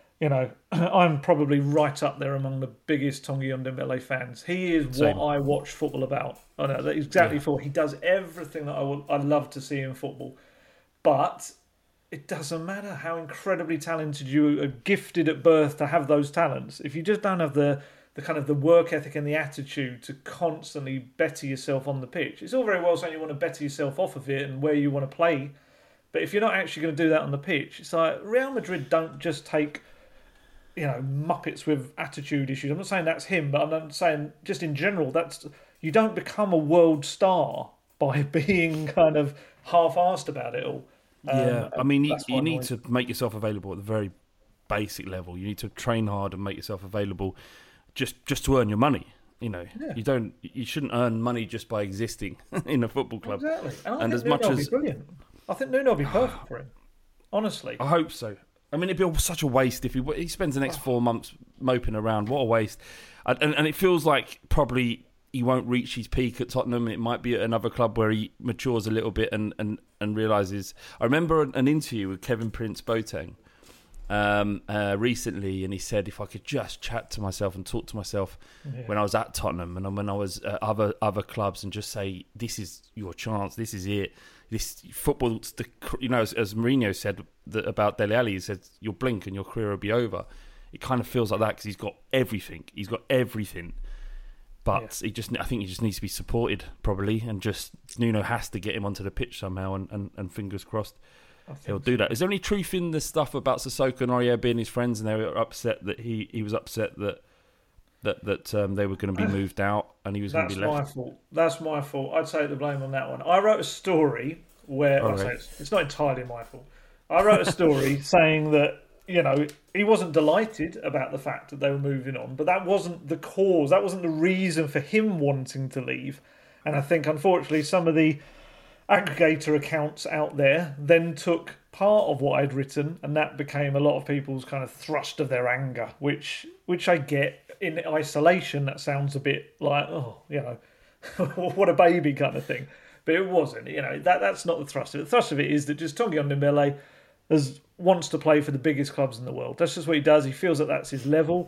Speaker 12: I'm probably right up there among the biggest Tanguy Ndombele fans. He is what I watch football about. I know that exactly for. He does everything that I love to see in football. But it doesn't matter how incredibly talented you are, gifted at birth to have those talents. If you just don't have the kind of the work ethic and the attitude to constantly better yourself on the pitch. It's all very well saying you want to better yourself off of it and where you want to play. But if you're not actually going to do that on the pitch, it's like Real Madrid don't just take muppets with attitude issues. I'm not saying that's him, but I'm saying just in general, you don't become a world star by being kind of half-arsed about it all.
Speaker 1: Yeah, I mean, you need to make yourself available at the very basic level. You need to train hard and make yourself available just to earn your money. You shouldn't earn money just by existing in a football club.
Speaker 12: Exactly. And as much as brilliant. I think Nuno will be perfect for him. Honestly,
Speaker 1: I hope so. I mean, it'd be such a waste if he spends the next 4 months moping around. What a waste. And it feels like probably he won't reach his peak at Tottenham. It might be at another club where he matures a little bit and realises. I remember an interview with Kevin Prince Boateng recently, and he said if I could just chat to myself and talk to myself when I was at Tottenham and when I was at other clubs and just say, this is your chance, this is it. This football, as Mourinho said about Dele Alli, he said, you'll blink and your career will be over. It kind of feels like that because he's got everything. But I think he just needs to be supported probably, and just Nuno has to get him onto the pitch somehow, and fingers crossed he'll do that. Is there any truth in the stuff about Sissoko and Aurier being his friends, and they were upset that he was upset that they were going to be moved out and he was going to be left?
Speaker 12: That's my fault. I'd take the blame on that one. I wrote a story where it's not entirely my fault. I wrote a story saying that he wasn't delighted about the fact that they were moving on, but that wasn't the cause. That wasn't the reason for him wanting to leave. And I think, unfortunately, some of the aggregator accounts out there then took part of what I'd written, and that became a lot of people's kind of thrust of their anger, which I get. In isolation, that sounds a bit like, what a baby kind of thing. But it wasn't. That's not the thrust of it. The thrust of it is that just Tanguy Ndombele wants to play for the biggest clubs in the world. That's just what he does. He feels that that's his level.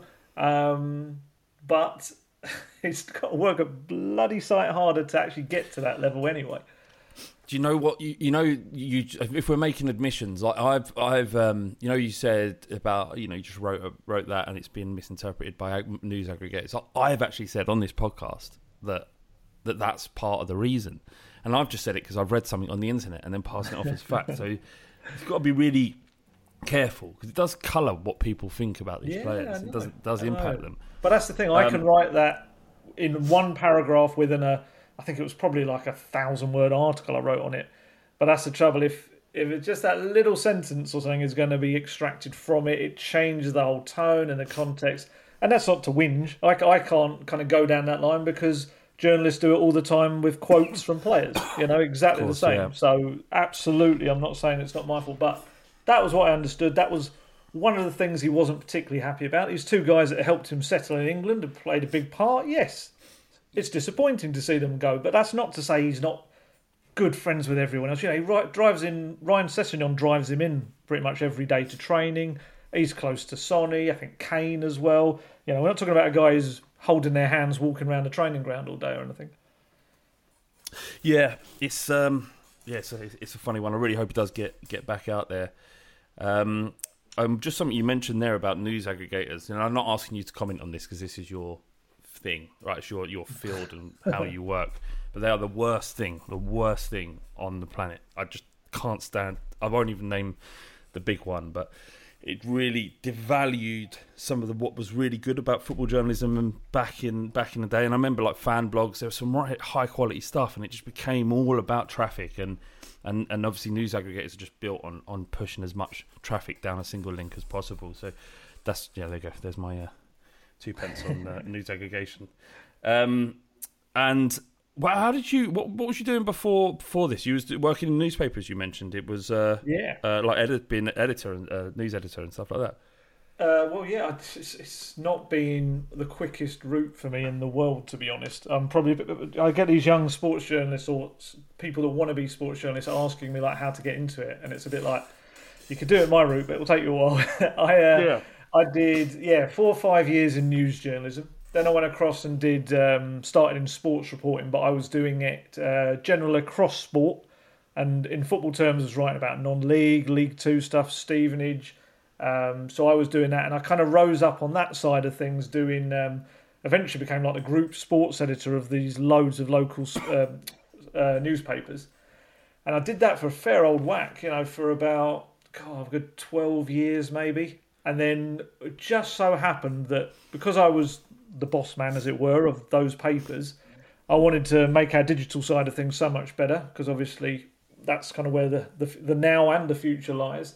Speaker 12: But he's got to work a bloody sight harder to actually get to that level anyway.
Speaker 1: Do you know what if we're making admissions, like I've you said about you just wrote that and it's been misinterpreted by news aggregators. I've actually said on this podcast that's part of the reason, and I've just said it because I've read something on the internet and then passing it off as fact. So you've got to be really careful because it does colour what people think about these players. It does impact them.
Speaker 12: But that's the thing. I can write that in one paragraph within I think it was probably like a 1,000-word article I wrote on it. But that's the trouble. If it's just that little sentence or something is going to be extracted from it, it changes the whole tone and the context. And that's not to whinge. I can't kind of go down that line because journalists do it all the time with quotes from players. Exactly the same. Yeah. So absolutely, I'm not saying it's not my fault. But that was what I understood. That was one of the things he wasn't particularly happy about, these two guys that helped him settle in England and played a big part, yes, it's disappointing to see them go, but that's not to say he's not good friends with everyone else. Ryan Sessegnon drives him in pretty much every day to training. He's close to Sonny, I think Kane as well. We're not talking about a guy who's holding their hands walking around the training ground all day or anything.
Speaker 1: Yeah, it's a funny one. I really hope he does get back out there. Just something you mentioned there about news aggregators. I'm not asking you to comment on this because this is your thing, right? It's your field and how you work. But they are the worst thing on the planet. I just can't stand. I won't even name the big one, but it really devalued some of what was really good about football journalism and back in the day. And I remember like fan blogs, there was some right high quality stuff, and it just became all about traffic and obviously news aggregators are just built on pushing as much traffic down a single link as possible. So that's there you go. There's my 2 pence on news aggregation. And well, how did you? What was you doing before this? You was working in newspapers. You mentioned it was being an editor and news editor and stuff like that.
Speaker 12: It's not been the quickest route for me in the world, to be honest. I get these young sports journalists or people that want to be sports journalists asking me like how to get into it, and it's a bit like you could do it my route, but it will take you a while. I did 4 or 5 years in news journalism. Then I went across and started in sports reporting, but I was doing it general across sport, and in football terms, I was writing about non-league, League Two stuff, Stevenage. So I was doing that, and I kind of rose up on that side of things, doing. Eventually, became like the group sports editor of these loads of local newspapers, and I did that for a fair old whack, for about a good 12 years maybe, and then it just so happened that because I was the boss man, as it were, of those papers, I wanted to make our digital side of things so much better, because obviously that's kind of where the now and the future lies.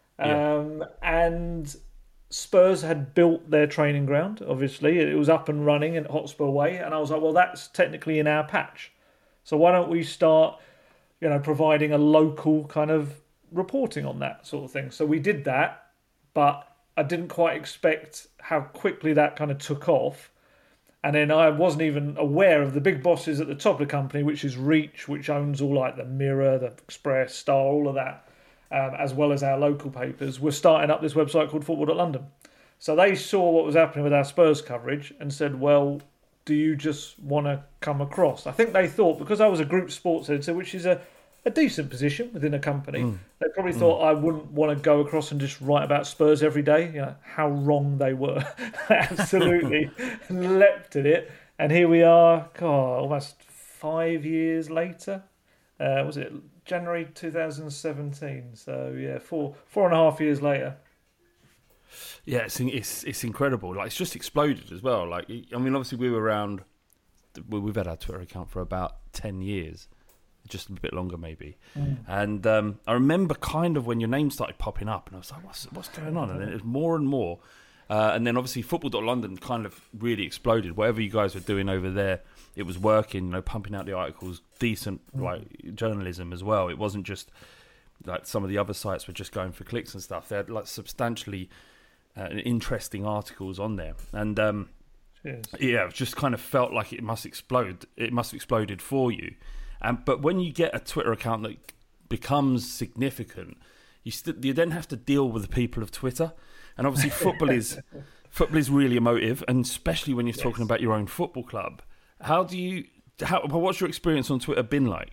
Speaker 12: And Spurs had built their training ground, obviously. It was up and running at Hotspur Way, and I was like, well, that's technically in our patch. So why don't we start, providing a local kind of reporting on that sort of thing. So we did that, but I didn't quite expect how quickly that kind of took off. And then I wasn't even aware of the big bosses at the top of the company, which is Reach, which owns all like the Mirror, the Express, Star, all of that, as well as our local papers. We're starting up this website called Football.London. So they saw what was happening with our Spurs coverage and said, well, do you just want to come across? I think they thought, because I was a group sports editor, which is a decent position within a company, they probably thought I wouldn't want to go across and just write about Spurs every day. How wrong they were. Absolutely leapt at it. And here we are, almost 5 years later. Was it January 2017? So, 4.5 years later.
Speaker 1: Yeah, it's incredible. Like, it's just exploded as well. Like, I mean, obviously we were around. We've had our Twitter account for about 10 years. Just a bit longer maybe. And I remember kind of when your name started popping up, and I was like, what's going on? And then it was more and more, and then obviously Football.London kind of really exploded. Whatever you guys were doing over there, it was working, pumping out the articles, decent like journalism as well. It wasn't just like some of the other sites were just going for clicks and stuff. They had like substantially interesting articles on there, and it just kind of felt like it must explode. It must have exploded for you. But when you get a Twitter account that becomes significant, you then have to deal with the people of Twitter, and obviously football is really emotive, and especially when you're talking about your own football club. What's your experience on Twitter been like?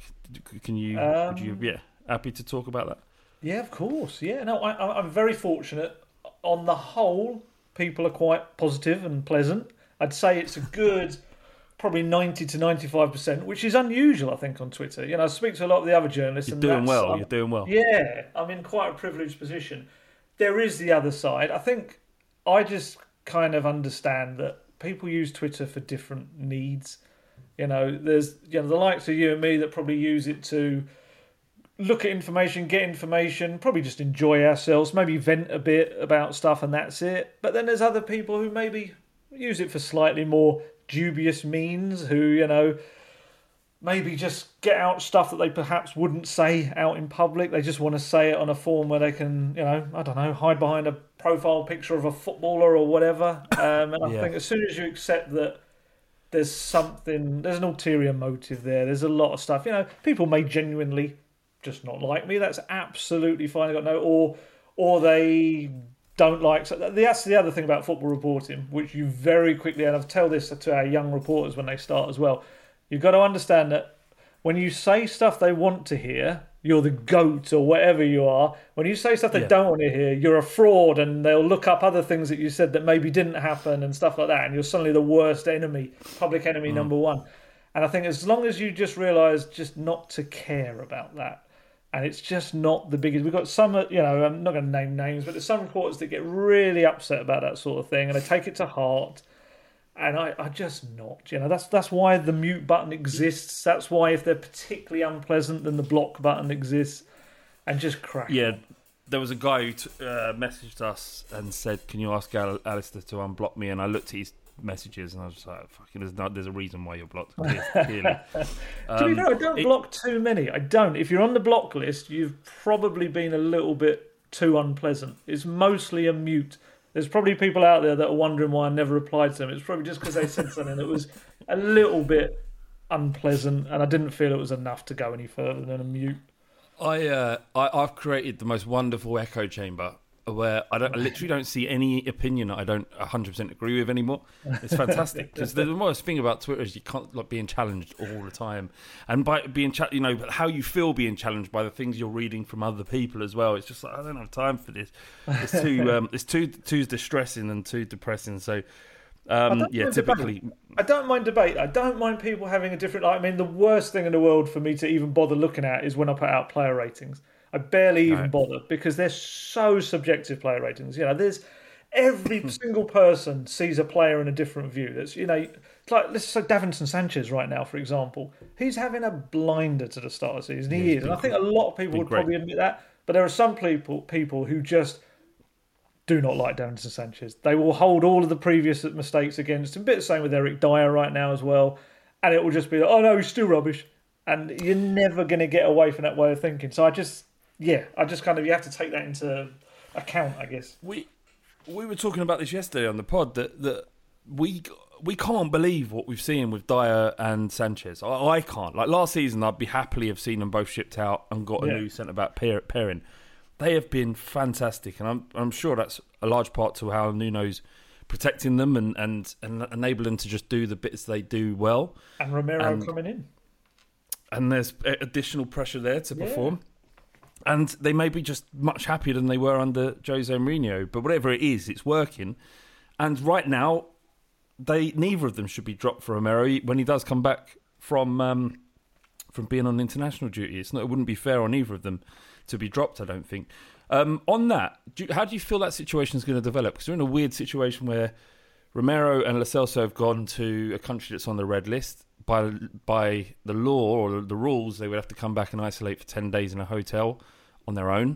Speaker 1: Happy to talk about that?
Speaker 12: Yeah, of course. Yeah, no, I'm very fortunate. On the whole, people are quite positive and pleasant. I'd say it's a good. Probably 90 to 95%, which is unusual, I think, on Twitter. I speak to a lot of the other journalists.
Speaker 1: You're doing well.
Speaker 12: Yeah, I'm in quite a privileged position. There is the other side. I think I just kind of understand that people use Twitter for different needs. There's the likes of you and me that probably use it to look at information, get information, probably just enjoy ourselves, maybe vent a bit about stuff, and that's it. But then there's other people who maybe use it for slightly more dubious means, who maybe just get out stuff that they perhaps wouldn't say out in public. They just want to say it on a form where they can, I don't know, hide behind a profile picture of a footballer or whatever. And I think as soon as you accept that there's an ulterior motive there, there's a lot of stuff. People may genuinely just not like me. That's absolutely fine. I got no, or they don't like. So that's the other thing about football reporting, which you very quickly, and I've tell this to our young reporters when they start as well. You've got to understand that when you say stuff they want to hear, you're the GOAT or whatever you are. When you say stuff they don't want to hear, you're a fraud, and they'll look up other things that you said that maybe didn't happen and stuff like that, and you're suddenly the worst enemy, public enemy number one. And I think as long as you just realise just not to care about that, and it's just not the biggest. We've got some, I'm not going to name names, but there's some reporters that get really upset about that sort of thing, and they take it to heart. And I just not. That's why the mute button exists. That's why if they're particularly unpleasant, then the block button exists. And just crack.
Speaker 1: Yeah, there was a guy who messaged us and said, "Can you ask Alistair to unblock me?" And I looked at his messages and I was just like, "Fucking, there's a reason why you're blocked." Clearly.
Speaker 12: To be fair, I don't block too many. I don't. If you're on the block list, you've probably been a little bit too unpleasant. It's mostly a mute. There's probably people out there that are wondering why I never replied to them. It's probably just because they said something that was a little bit unpleasant, and I didn't feel it was enough to go any further than a mute.
Speaker 1: I've created the most wonderful echo chamber where I literally don't see any opinion that I don't 100% agree with anymore. It's fantastic because the worst thing about Twitter is you can't being challenged all the time, and by being how you feel being challenged by the things you're reading from other people as well. It's just like, I don't have time for this. It's too it's too distressing and too depressing. So typically
Speaker 12: I don't mind debate. I don't mind people having a different. The worst thing in the world for me to even bother looking at is when I put out player ratings. I barely even bother because they're so subjective, player ratings. There's every single person sees a player in a different view. That's it's like let's say Davinson Sanchez right now, for example. He's having a blinder to the start of the season. He is, and I think a lot of people would probably admit that. But there are some people who just do not like Davinson Sanchez. They will hold all of the previous mistakes against him. A bit the same with Eric Dyer right now as well. And it will just be like, oh no, he's still rubbish. And you're never going to get away from that way of thinking. So I just kind of, you have to take that into account, I guess.
Speaker 1: We were talking about this yesterday on the pod that we can't believe what we've seen with Dyer and Sanchez. I can't. Like last season, I'd be happily have seen them both shipped out and got a new centre-back pairing. They have been fantastic, and I'm sure that's a large part to how Nuno's protecting them and enabling them to just do the bits they do well.
Speaker 12: And Romero coming in.
Speaker 1: And there's additional pressure there to perform. And they may be just much happier than they were under Jose Mourinho. But whatever it is, it's working. And right now, neither of them should be dropped for Romero when he does come back from being on international duty. It wouldn't be fair on either of them to be dropped, I don't think. On that, how do you feel that situation is going to develop? Because we're in a weird situation where Romero and Lo Celso have gone to a country that's on the red list. By the law or the rules, they would have to come back and isolate for 10 days in a hotel on their own,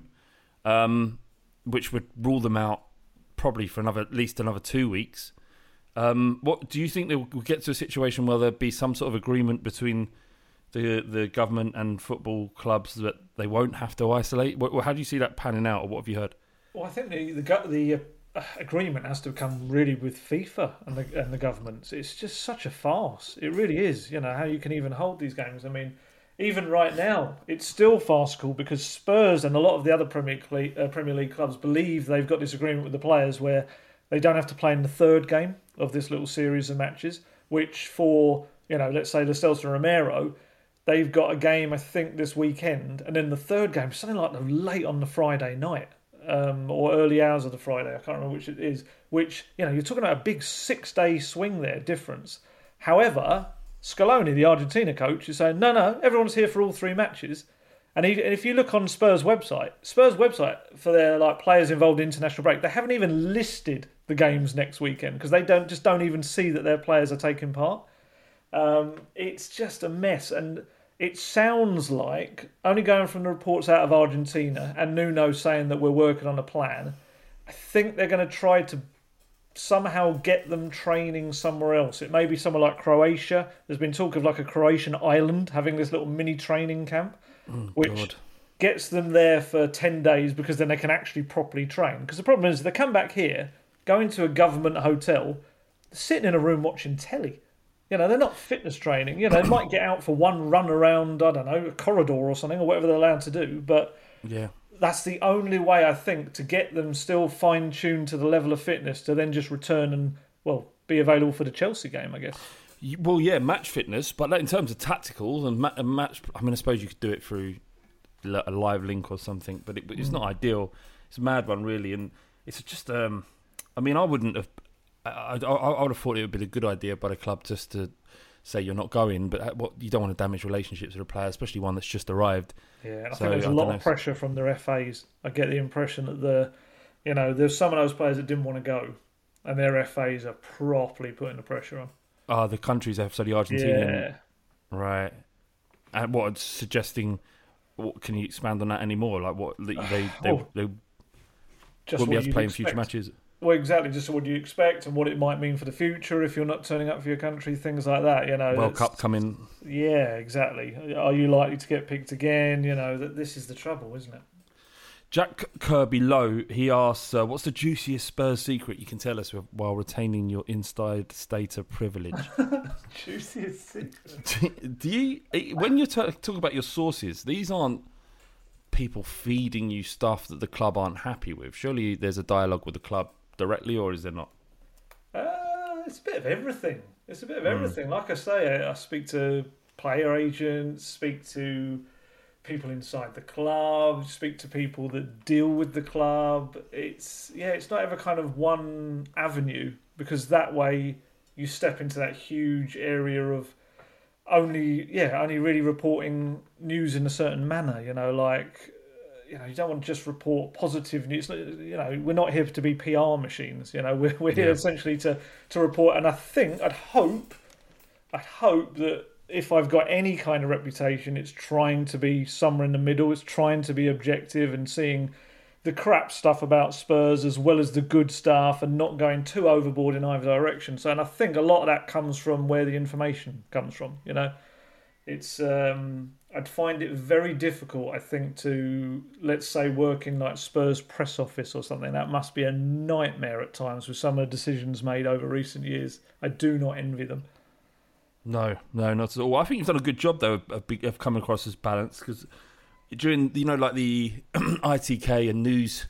Speaker 1: which would rule them out probably for at least another 2 weeks. What do you think they will get to a situation where there'll be some sort of agreement between the government and football clubs that they won't have to isolate? How do you see that panning out, or what have you heard?
Speaker 12: Well, I think the agreement has to come really with FIFA and the government. It's just such a farce. It really is. How you can even hold these games. Even right now, it's still farcical because Spurs and a lot of the other Premier League clubs believe they've got this agreement with the players where they don't have to play in the third game of this little series of matches, which for, let's say Lo Celso and Romero, they've got a game, I think, this weekend, and then the third game, something like late on the Friday night. Or early hours of the Friday, I can't remember which it is, which, you're talking about a big 6-day swing there, difference. However, Scaloni, the Argentina coach, is saying, no, everyone's here for all 3 matches. And if you look on Spurs' website for their players involved in international break, they haven't even listed the games next weekend because they don't even see that their players are taking part. It's just a mess, and it sounds like, only going from the reports out of Argentina and Nuno saying that we're working on a plan, I think they're going to try to somehow get them training somewhere else. It may be somewhere like Croatia. There's been talk of like a Croatian island having this little mini training camp, which gets them there for 10 days because then they can actually properly train. Because the problem is they come back here, go into a government hotel, sitting in a room watching telly. You know, they're not fitness training. You know, they might get out for one run around, I don't know, a corridor or something, or whatever they're allowed to do. But that's the only way, I think, to get them still fine-tuned to the level of fitness to then just return and, well, be available for the Chelsea game, I guess.
Speaker 1: Well, yeah, match fitness, but in terms of tacticals and match, I mean, I suppose you could do it through a live link or something, but it's not ideal. It's a mad one, really, and it's just, I mean, I wouldn't have, I would have thought it would be a good idea by the club just to say you're not going, but you don't want to damage relationships with a player, especially one that's just arrived.
Speaker 12: Yeah, and I think there's a lot of pressure from their FAs. I get the impression that there's some of those players that didn't want to go, and their FAs are properly putting the pressure on.
Speaker 1: Oh, the countries, so the Argentinian.
Speaker 12: Yeah.
Speaker 1: Right. And what, suggesting, can you expand on that anymore? Like what, they won't be able to play in future matches?
Speaker 12: Well, exactly. Just what do you expect and what it might mean for the future if you're not turning up for your country, things like that. You know,
Speaker 1: World Cup coming.
Speaker 12: Yeah, exactly. Are you likely to get picked again? You know, this is the trouble, isn't it?
Speaker 1: Jack Kirby Lowe, he asks, what's the juiciest Spurs secret you can tell us while retaining your inside state of privilege?
Speaker 12: Juiciest secret?
Speaker 1: Do you, when you talk about your sources, these aren't people feeding you stuff that the club aren't happy with. Surely there's a dialogue with the club directly, or is there not?
Speaker 12: It's a bit of everything. Like I say, I speak to player agents, speak to people inside the club, speak to people that deal with the club. It's not ever kind of one avenue, because that way you step into that huge area of only really reporting news in a certain manner. You don't want to just report positive news. We're not here to be PR machines. We're here essentially to report. And I'd hope that if I've got any kind of reputation, it's trying to be somewhere in the middle. It's trying to be objective and seeing the crap stuff about Spurs as well as the good stuff, and not going too overboard in either direction. And I think a lot of that comes from where the information comes from. It's I'd find it very difficult, I think, to, let's say, work in like Spurs press office or something. That must be a nightmare at times with some of the decisions made over recent years. I do not envy them.
Speaker 1: No, not at all. I think you've done a good job, though, of coming across as balanced, because during, like the ITK and news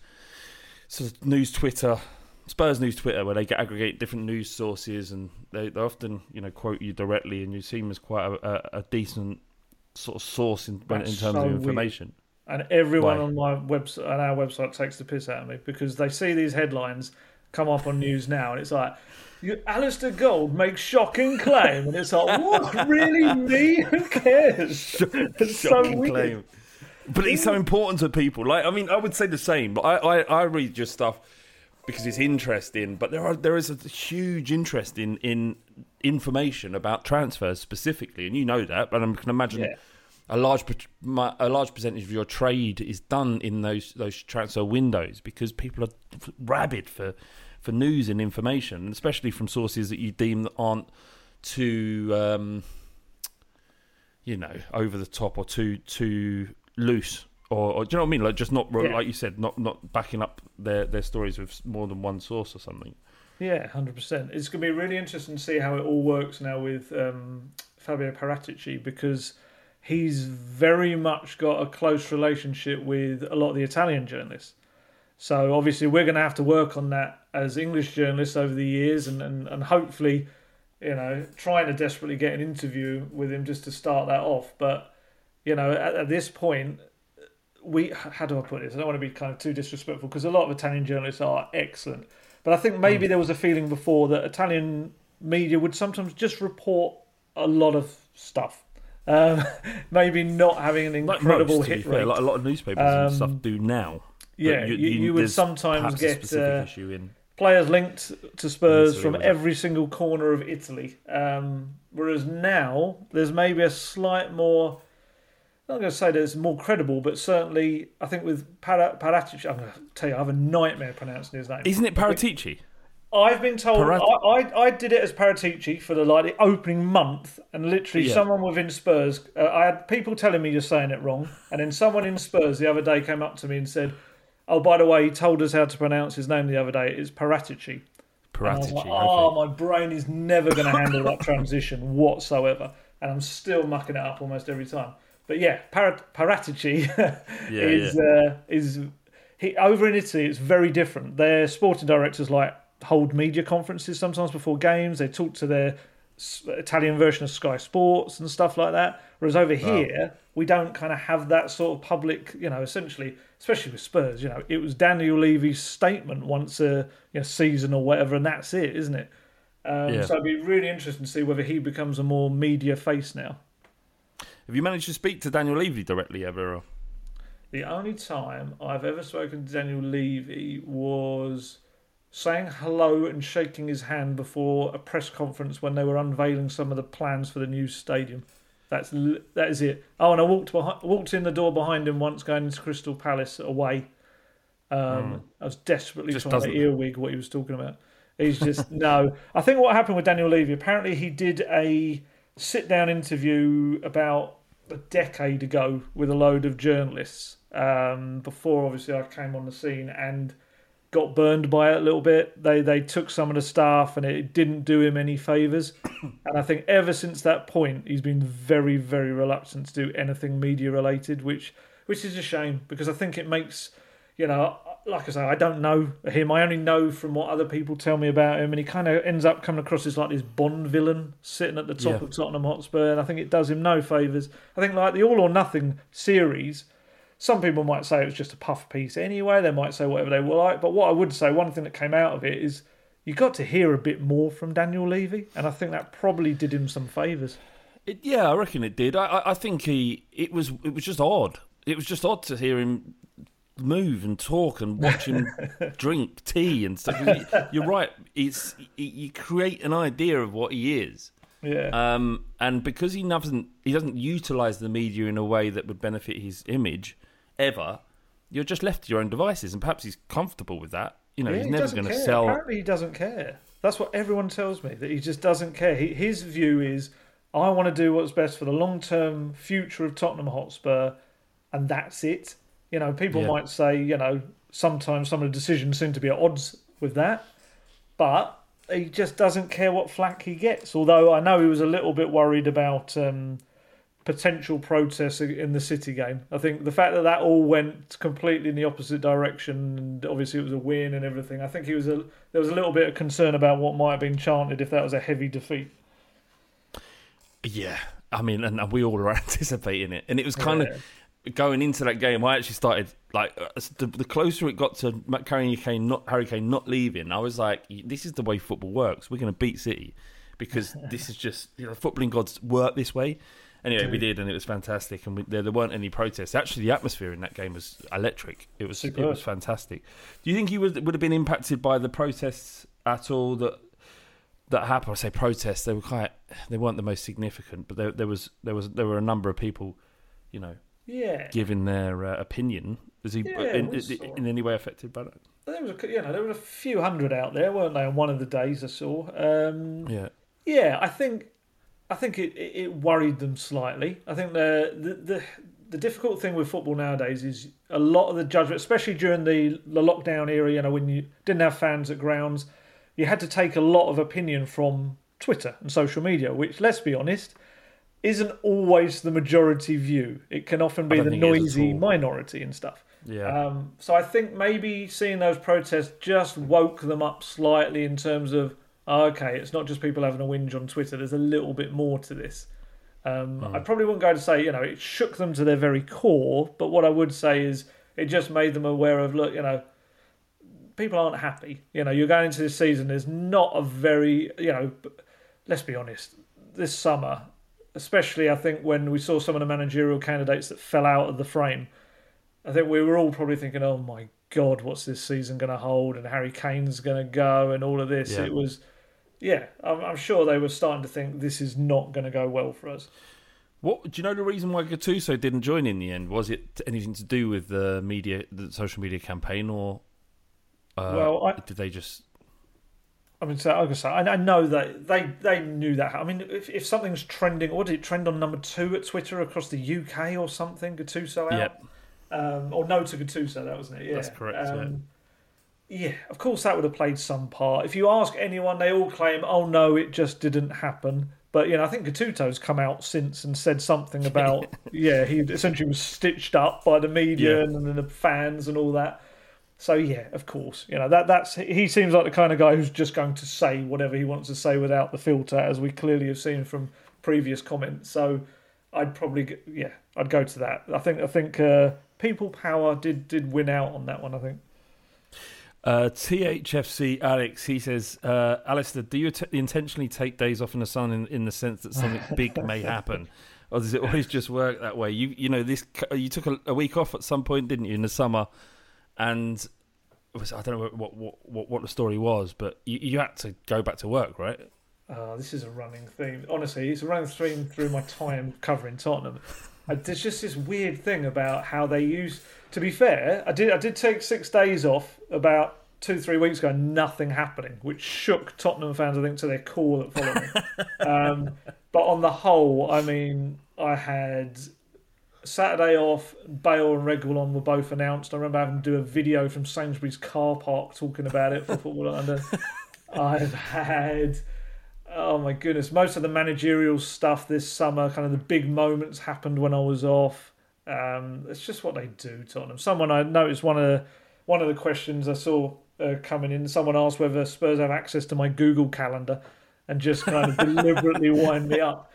Speaker 1: Twitter, Spurs news Twitter, where they aggregate different news sources, and they often, quote you directly, and you seem as quite a decent sort of source in terms of information.
Speaker 12: Weird. And everyone on our website takes the piss out of me, because they see these headlines come up on News Now, and it's like, Alistair Gold makes shocking claim, and it's like, what? Really? Me? Who cares? It's so weird. Claim.
Speaker 1: But it's so important to people. I would say the same. But I read your stuff because it's interesting. But there is a huge interest in information about transfers specifically, and you know that. But I can imagine a large percentage of your trade is done in those transfer windows, because people are rabid for news and information, especially from sources that you deem that aren't too over the top or too loose, or do you know what I mean? Like, just not like you said, not backing up their stories with more than one source or something.
Speaker 12: Yeah, 100%. It's going to be really interesting to see how it all works now with Fabio Paratici, because he's very much got a close relationship with a lot of the Italian journalists. So obviously we're going to have to work on that as English journalists over the years, and hopefully, trying to desperately get an interview with him just to start that off. But, at this point, how do I put this? I don't want to be kind of too disrespectful, because a lot of Italian journalists are excellent. But I think maybe there was a feeling before that Italian media would sometimes just report a lot of stuff. Maybe not having an incredible hit rate.
Speaker 1: Like a lot of newspapers and stuff do now.
Speaker 12: Yeah, you would sometimes get players linked to Spurs from every single corner of Italy. Whereas now, there's maybe a slight more, I'm not going to say that it's more credible, but certainly, I think with Paratici, I'm going to tell you, I have a nightmare pronouncing his name.
Speaker 1: Isn't it Paratici?
Speaker 12: I've been told I did it as Paratici for the opening month, and literally someone within Spurs, I had people telling me you're saying it wrong, and then someone in Spurs the other day came up to me and said, "Oh, by the way, he told us how to pronounce his name the other day. It's Paratici."
Speaker 1: Paratici.
Speaker 12: Like, oh, my brain is never going to handle that transition whatsoever, and I'm still mucking it up almost every time. But yeah, Paratici is over in Italy. It's very different. Their sporting directors hold media conferences sometimes before games. They talk to their Italian version of Sky Sports and stuff like that. Whereas over here, we don't kind of have that sort of public, essentially, especially with Spurs, it was Daniel Levy's statement once a season or whatever, and that's it, isn't it? So it'd be really interesting to see whether he becomes a more media face now.
Speaker 1: Have you managed to speak to Daniel Levy directly ever? Or?
Speaker 12: The only time I've ever spoken to Daniel Levy was saying hello and shaking his hand before a press conference when they were unveiling some of the plans for the new stadium. That is it. Oh, and I walked in the door behind him once going into Crystal Palace away. I was desperately trying to earwig what he was talking about. He's just, no. I think what happened with Daniel Levy, apparently he did a sit-down interview about a decade ago with a load of journalists before, obviously, I came on the scene, and got burned by it a little bit. They took some of the staff and it didn't do him any favours. And I think ever since that point, he's been very, very reluctant to do anything media related, which is a shame, because I think it makes, like I say, I don't know him. I only know from what other people tell me about him, and he kind of ends up coming across as like this Bond villain sitting at the top of Tottenham Hotspur, and I think it does him no favours. I think like the All or Nothing series, some people might say it was just a puff piece anyway. They might say whatever they were like. But what I would say, one thing that came out of it is you got to hear a bit more from Daniel Levy. And I think that probably did him some favours.
Speaker 1: I reckon it did. I think it was just odd. It was just odd to hear him move and talk and watch him drink tea and stuff. You're right. You create an idea of what he is.
Speaker 12: Yeah.
Speaker 1: And because he doesn't utilise the media in a way that would benefit his image ever, you're just left to your own devices, and perhaps he's comfortable with that. He's never going to sell.
Speaker 12: Apparently he doesn't care. That's what everyone tells me, that he just doesn't care. His view is, I want to do what's best for the long-term future of Tottenham Hotspur, and that's it. People might say, sometimes some of the decisions seem to be at odds with that, but he just doesn't care what flack he gets. Although I know he was a little bit worried about potential protests in the City game. I think the fact that all went completely in the opposite direction, and obviously it was a win and everything, I think there was a little bit of concern about what might have been chanted if that was a heavy defeat.
Speaker 1: Yeah, I mean, and we all were anticipating it. And it was kind of going into that game, I actually started, the closer it got to Harry Kane not leaving, I was like, this is the way football works. We're going to beat City because this is just, footballing gods work this way. Anyway, we did, and it was fantastic, and there weren't any protests. Actually, the atmosphere in that game was electric. It was fantastic. Do you think he would have been impacted by the protests at all that happened? I say protests; they weren't the most significant, but there were a number of people, giving their opinion. Was he in any way affected by that?
Speaker 12: There was a few hundred out there, weren't there? On one of the days I saw. I think it worried them slightly. I think the difficult thing with football nowadays is a lot of the judgment, especially during the lockdown era, when you didn't have fans at grounds, you had to take a lot of opinion from Twitter and social media, which, let's be honest, isn't always the majority view. It can often be the noisy minority and stuff.
Speaker 1: Yeah.
Speaker 12: So I think maybe seeing those protests just woke them up slightly in terms of, okay, it's not just people having a whinge on Twitter. There's a little bit more to this. I probably wouldn't go to say, it shook them to their very core, but what I would say is it just made them aware of, look, people aren't happy. You're going into this season, there's not a very, let's be honest, this summer, especially I think when we saw some of the managerial candidates that fell out of the frame, I think we were all probably thinking, oh my God, what's this season going to hold? And Harry Kane's going to go and all of this.
Speaker 1: Yeah.
Speaker 12: It was, I'm sure they were starting to think this is not going to go well for us.
Speaker 1: What do you know the reason why Gattuso didn't join in the end? Was it anything to do with the social media campaign, or did they just?
Speaker 12: I mean, so like I say, I know that they knew that. I mean, if something's trending, or did it trend on number 2 at Twitter across the UK or something? Gattuso out, or no to Gattuso, that wasn't it? Yeah,
Speaker 1: that's correct.
Speaker 12: Yeah, of course that would have played some part. If you ask anyone, they all claim, "Oh no, it just didn't happen." But I think Gattuso's come out since and said something about he essentially was stitched up by the media and the fans and all that. So yeah, of course, that's he seems like the kind of guy who's just going to say whatever he wants to say without the filter, as we clearly have seen from previous comments. So I'd probably I'd go to that. I think people power did win out on that one. I think.
Speaker 1: THFC Alex, he says, Alistair, do you intentionally take days off in the sun in the sense that something big may happen, or does it always just work that way? You took a week off at some point, didn't you, in the summer? And I don't know what the story was, but you had to go back to work, right?
Speaker 12: This is a running theme. Honestly, it's a running theme through my time covering Tottenham. There's just this weird thing about how they use. To be fair, I did take 6 days off about 2-3 weeks ago, nothing happening, which shook Tottenham fans, I think, to their core that followed me. But on the whole, I mean, I had Saturday off. Bale and Reguilon were both announced. I remember having to do a video from Sainsbury's car park talking about it for Football London. I've had, oh my goodness, most of the managerial stuff this summer, kind of the big moments happened when I was off. It's just what they do, Tottenham. Someone I noticed one of the questions I saw coming in. Someone asked whether Spurs have access to my Google Calendar, and just kind of deliberately wind me up.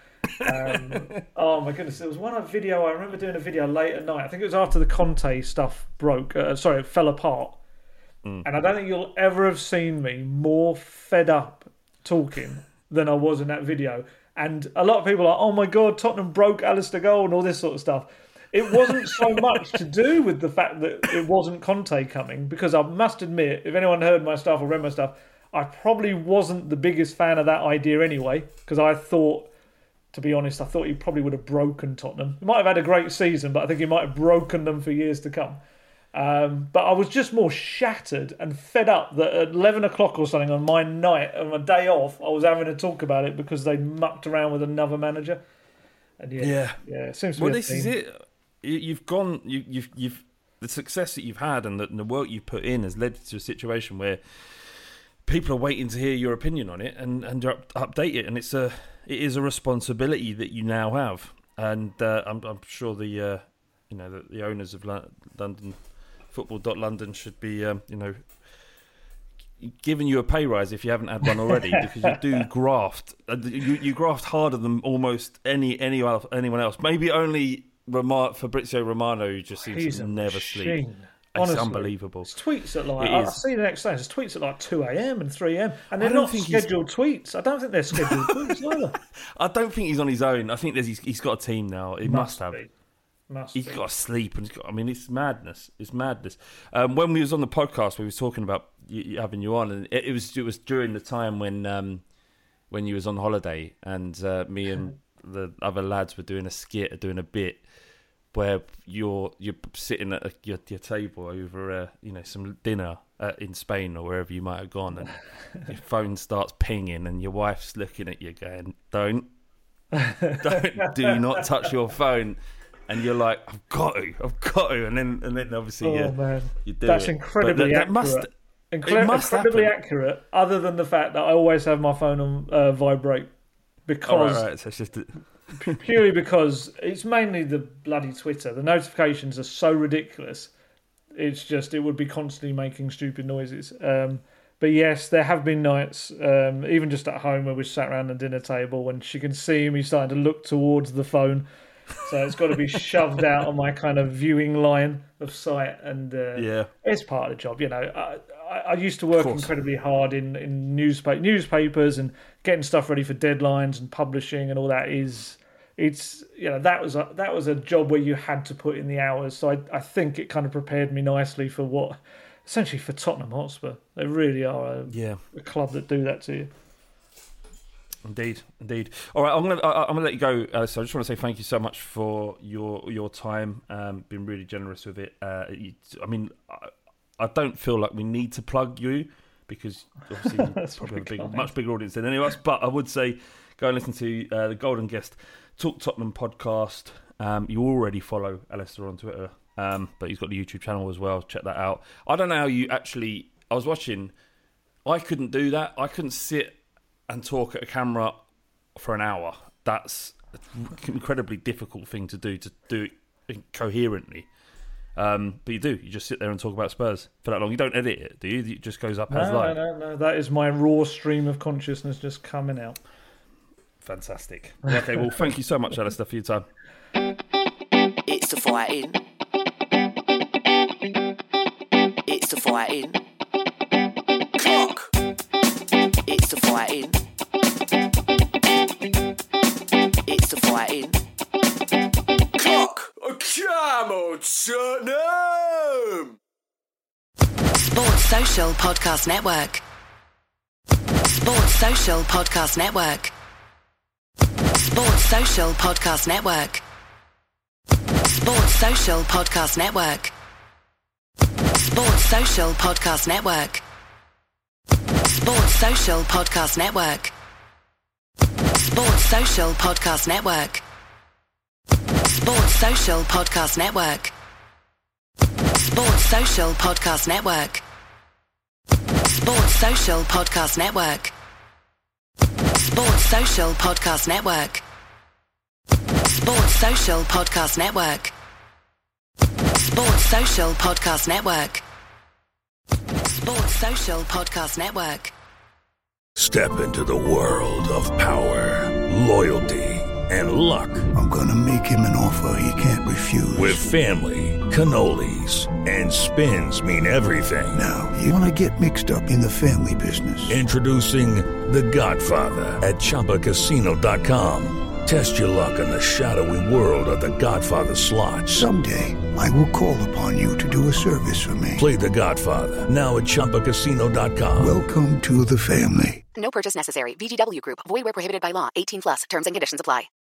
Speaker 12: Oh my goodness! There was one video. I remember doing a video late at night. I think it was after the Conte stuff it fell apart. And I don't think you'll ever have seen me more fed up talking than I was in that video. And a lot of people are, "Oh my God, Tottenham broke Alistair Gold," and all this sort of stuff. It wasn't so much to do with the fact that it wasn't Conte coming, because I must admit, if anyone heard my stuff or read my stuff, I probably wasn't the biggest fan of that idea anyway, because I thought, to be honest, he probably would have broken Tottenham. He might have had a great season, but I think he might have broken them for years to come. But I was just more shattered and fed up that at 11 o'clock or something on my night, on my day off, I was having to talk about it because they mucked around with another manager. And it seems to be
Speaker 1: this is it. You've the success that you've had and the work you've put in has led to a situation where people are waiting to hear your opinion on it and update it, and it is a responsibility that you now have. And I'm sure the owners of London Football.London should be giving you a pay rise if you haven't had one already, because you do graft. You graft harder than almost anyone else. Maybe only Fabrizio Romano, who just seems to never sleep. Honestly, it's unbelievable.
Speaker 12: It's tweets at I've seen the next day. It's tweets at 2 a.m. and 3 a.m. and they're not scheduled tweets. I don't think they're scheduled tweets either.
Speaker 1: I don't think he's on his own. I think he's got a team now. He must have. He's got to sleep, and it's madness. It's madness. When we was on the podcast, we was talking about having you on, and it was during the time when you was on holiday, and me and the other lads were doing a skit, doing a bit where you're sitting at your table over some dinner in Spain or wherever you might have gone, and your phone starts pinging, and your wife's looking at you going, "Do not touch your phone." And you're like, I've got to, and then obviously you do.
Speaker 12: That's
Speaker 1: it.
Speaker 12: Incredibly accurate. Incredibly accurate. Other than the fact that I always have my phone on vibrate, because
Speaker 1: So it's just
Speaker 12: purely because it's mainly the bloody Twitter. The notifications are so ridiculous. It's just, it would be constantly making stupid noises. But yes, there have been nights, even just at home, where we sat around the dinner table and she can see me starting to look towards the phone. So it's got to be shoved out on my kind of viewing line of sight, and it's part of the job. I used to work incredibly hard in newspapers and getting stuff ready for deadlines and publishing and all that. That was a job where you had to put in the hours. So I think it kind of prepared me nicely for essentially for Tottenham Hotspur. They really are a club that do that to you.
Speaker 1: Indeed. All right, I'm gonna let you go. So I just want to say thank you so much for your time. Been really generous with it. I don't feel like we need to plug you because obviously you probably have a much bigger audience than any of us. But I would say go and listen to the Golden Guest Talk Tottenham podcast. You already follow Alistair on Twitter, but he's got the YouTube channel as well. Check that out. I don't know how you actually... I was watching... I couldn't do that. I couldn't sit and talk at a camera for an hour. That's an incredibly difficult thing to do it coherently. But you do. You just sit there and talk about Spurs for that long. You don't edit it, do you? It just goes up as live.
Speaker 12: No. That is my raw stream of consciousness just coming out.
Speaker 1: Fantastic. Okay, well, thank you so much, Alistair, for your time.
Speaker 5: It's the fighting. It's the fighting. Clock. It's the fighting. It's the fighting. Clock. Come on, Tottenham.
Speaker 8: Sports Social Podcast Network. Sports Social Podcast Network. Sports Social Podcast Network. Sports Social Podcast Network. Sports Social Podcast Network. Sports Social Podcast Network. Sports Social Podcast Network. Sports Social Podcast Network. Sports Social Podcast Network. Sports Social Podcast Network. Sports Social Podcast Network. Sports Social Podcast Network. Sports Social Podcast Network. Sports Social Podcast Network.
Speaker 13: Step into the world of power, loyalty, and luck.
Speaker 3: I'm gonna make him an offer he can't refuse.
Speaker 13: With family, cannolis, and spins mean everything.
Speaker 3: Now, you wanna get mixed up in the family business.
Speaker 13: Introducing The Godfather at ChumbaCasino.com. Test your luck in the shadowy world of The Godfather slot.
Speaker 3: Someday, I will call upon you to do a service for me.
Speaker 13: Play The Godfather, now at ChumbaCasino.com.
Speaker 3: Welcome to the family.
Speaker 14: No purchase necessary. VGW Group. Void where prohibited by law. 18+. Terms and conditions apply.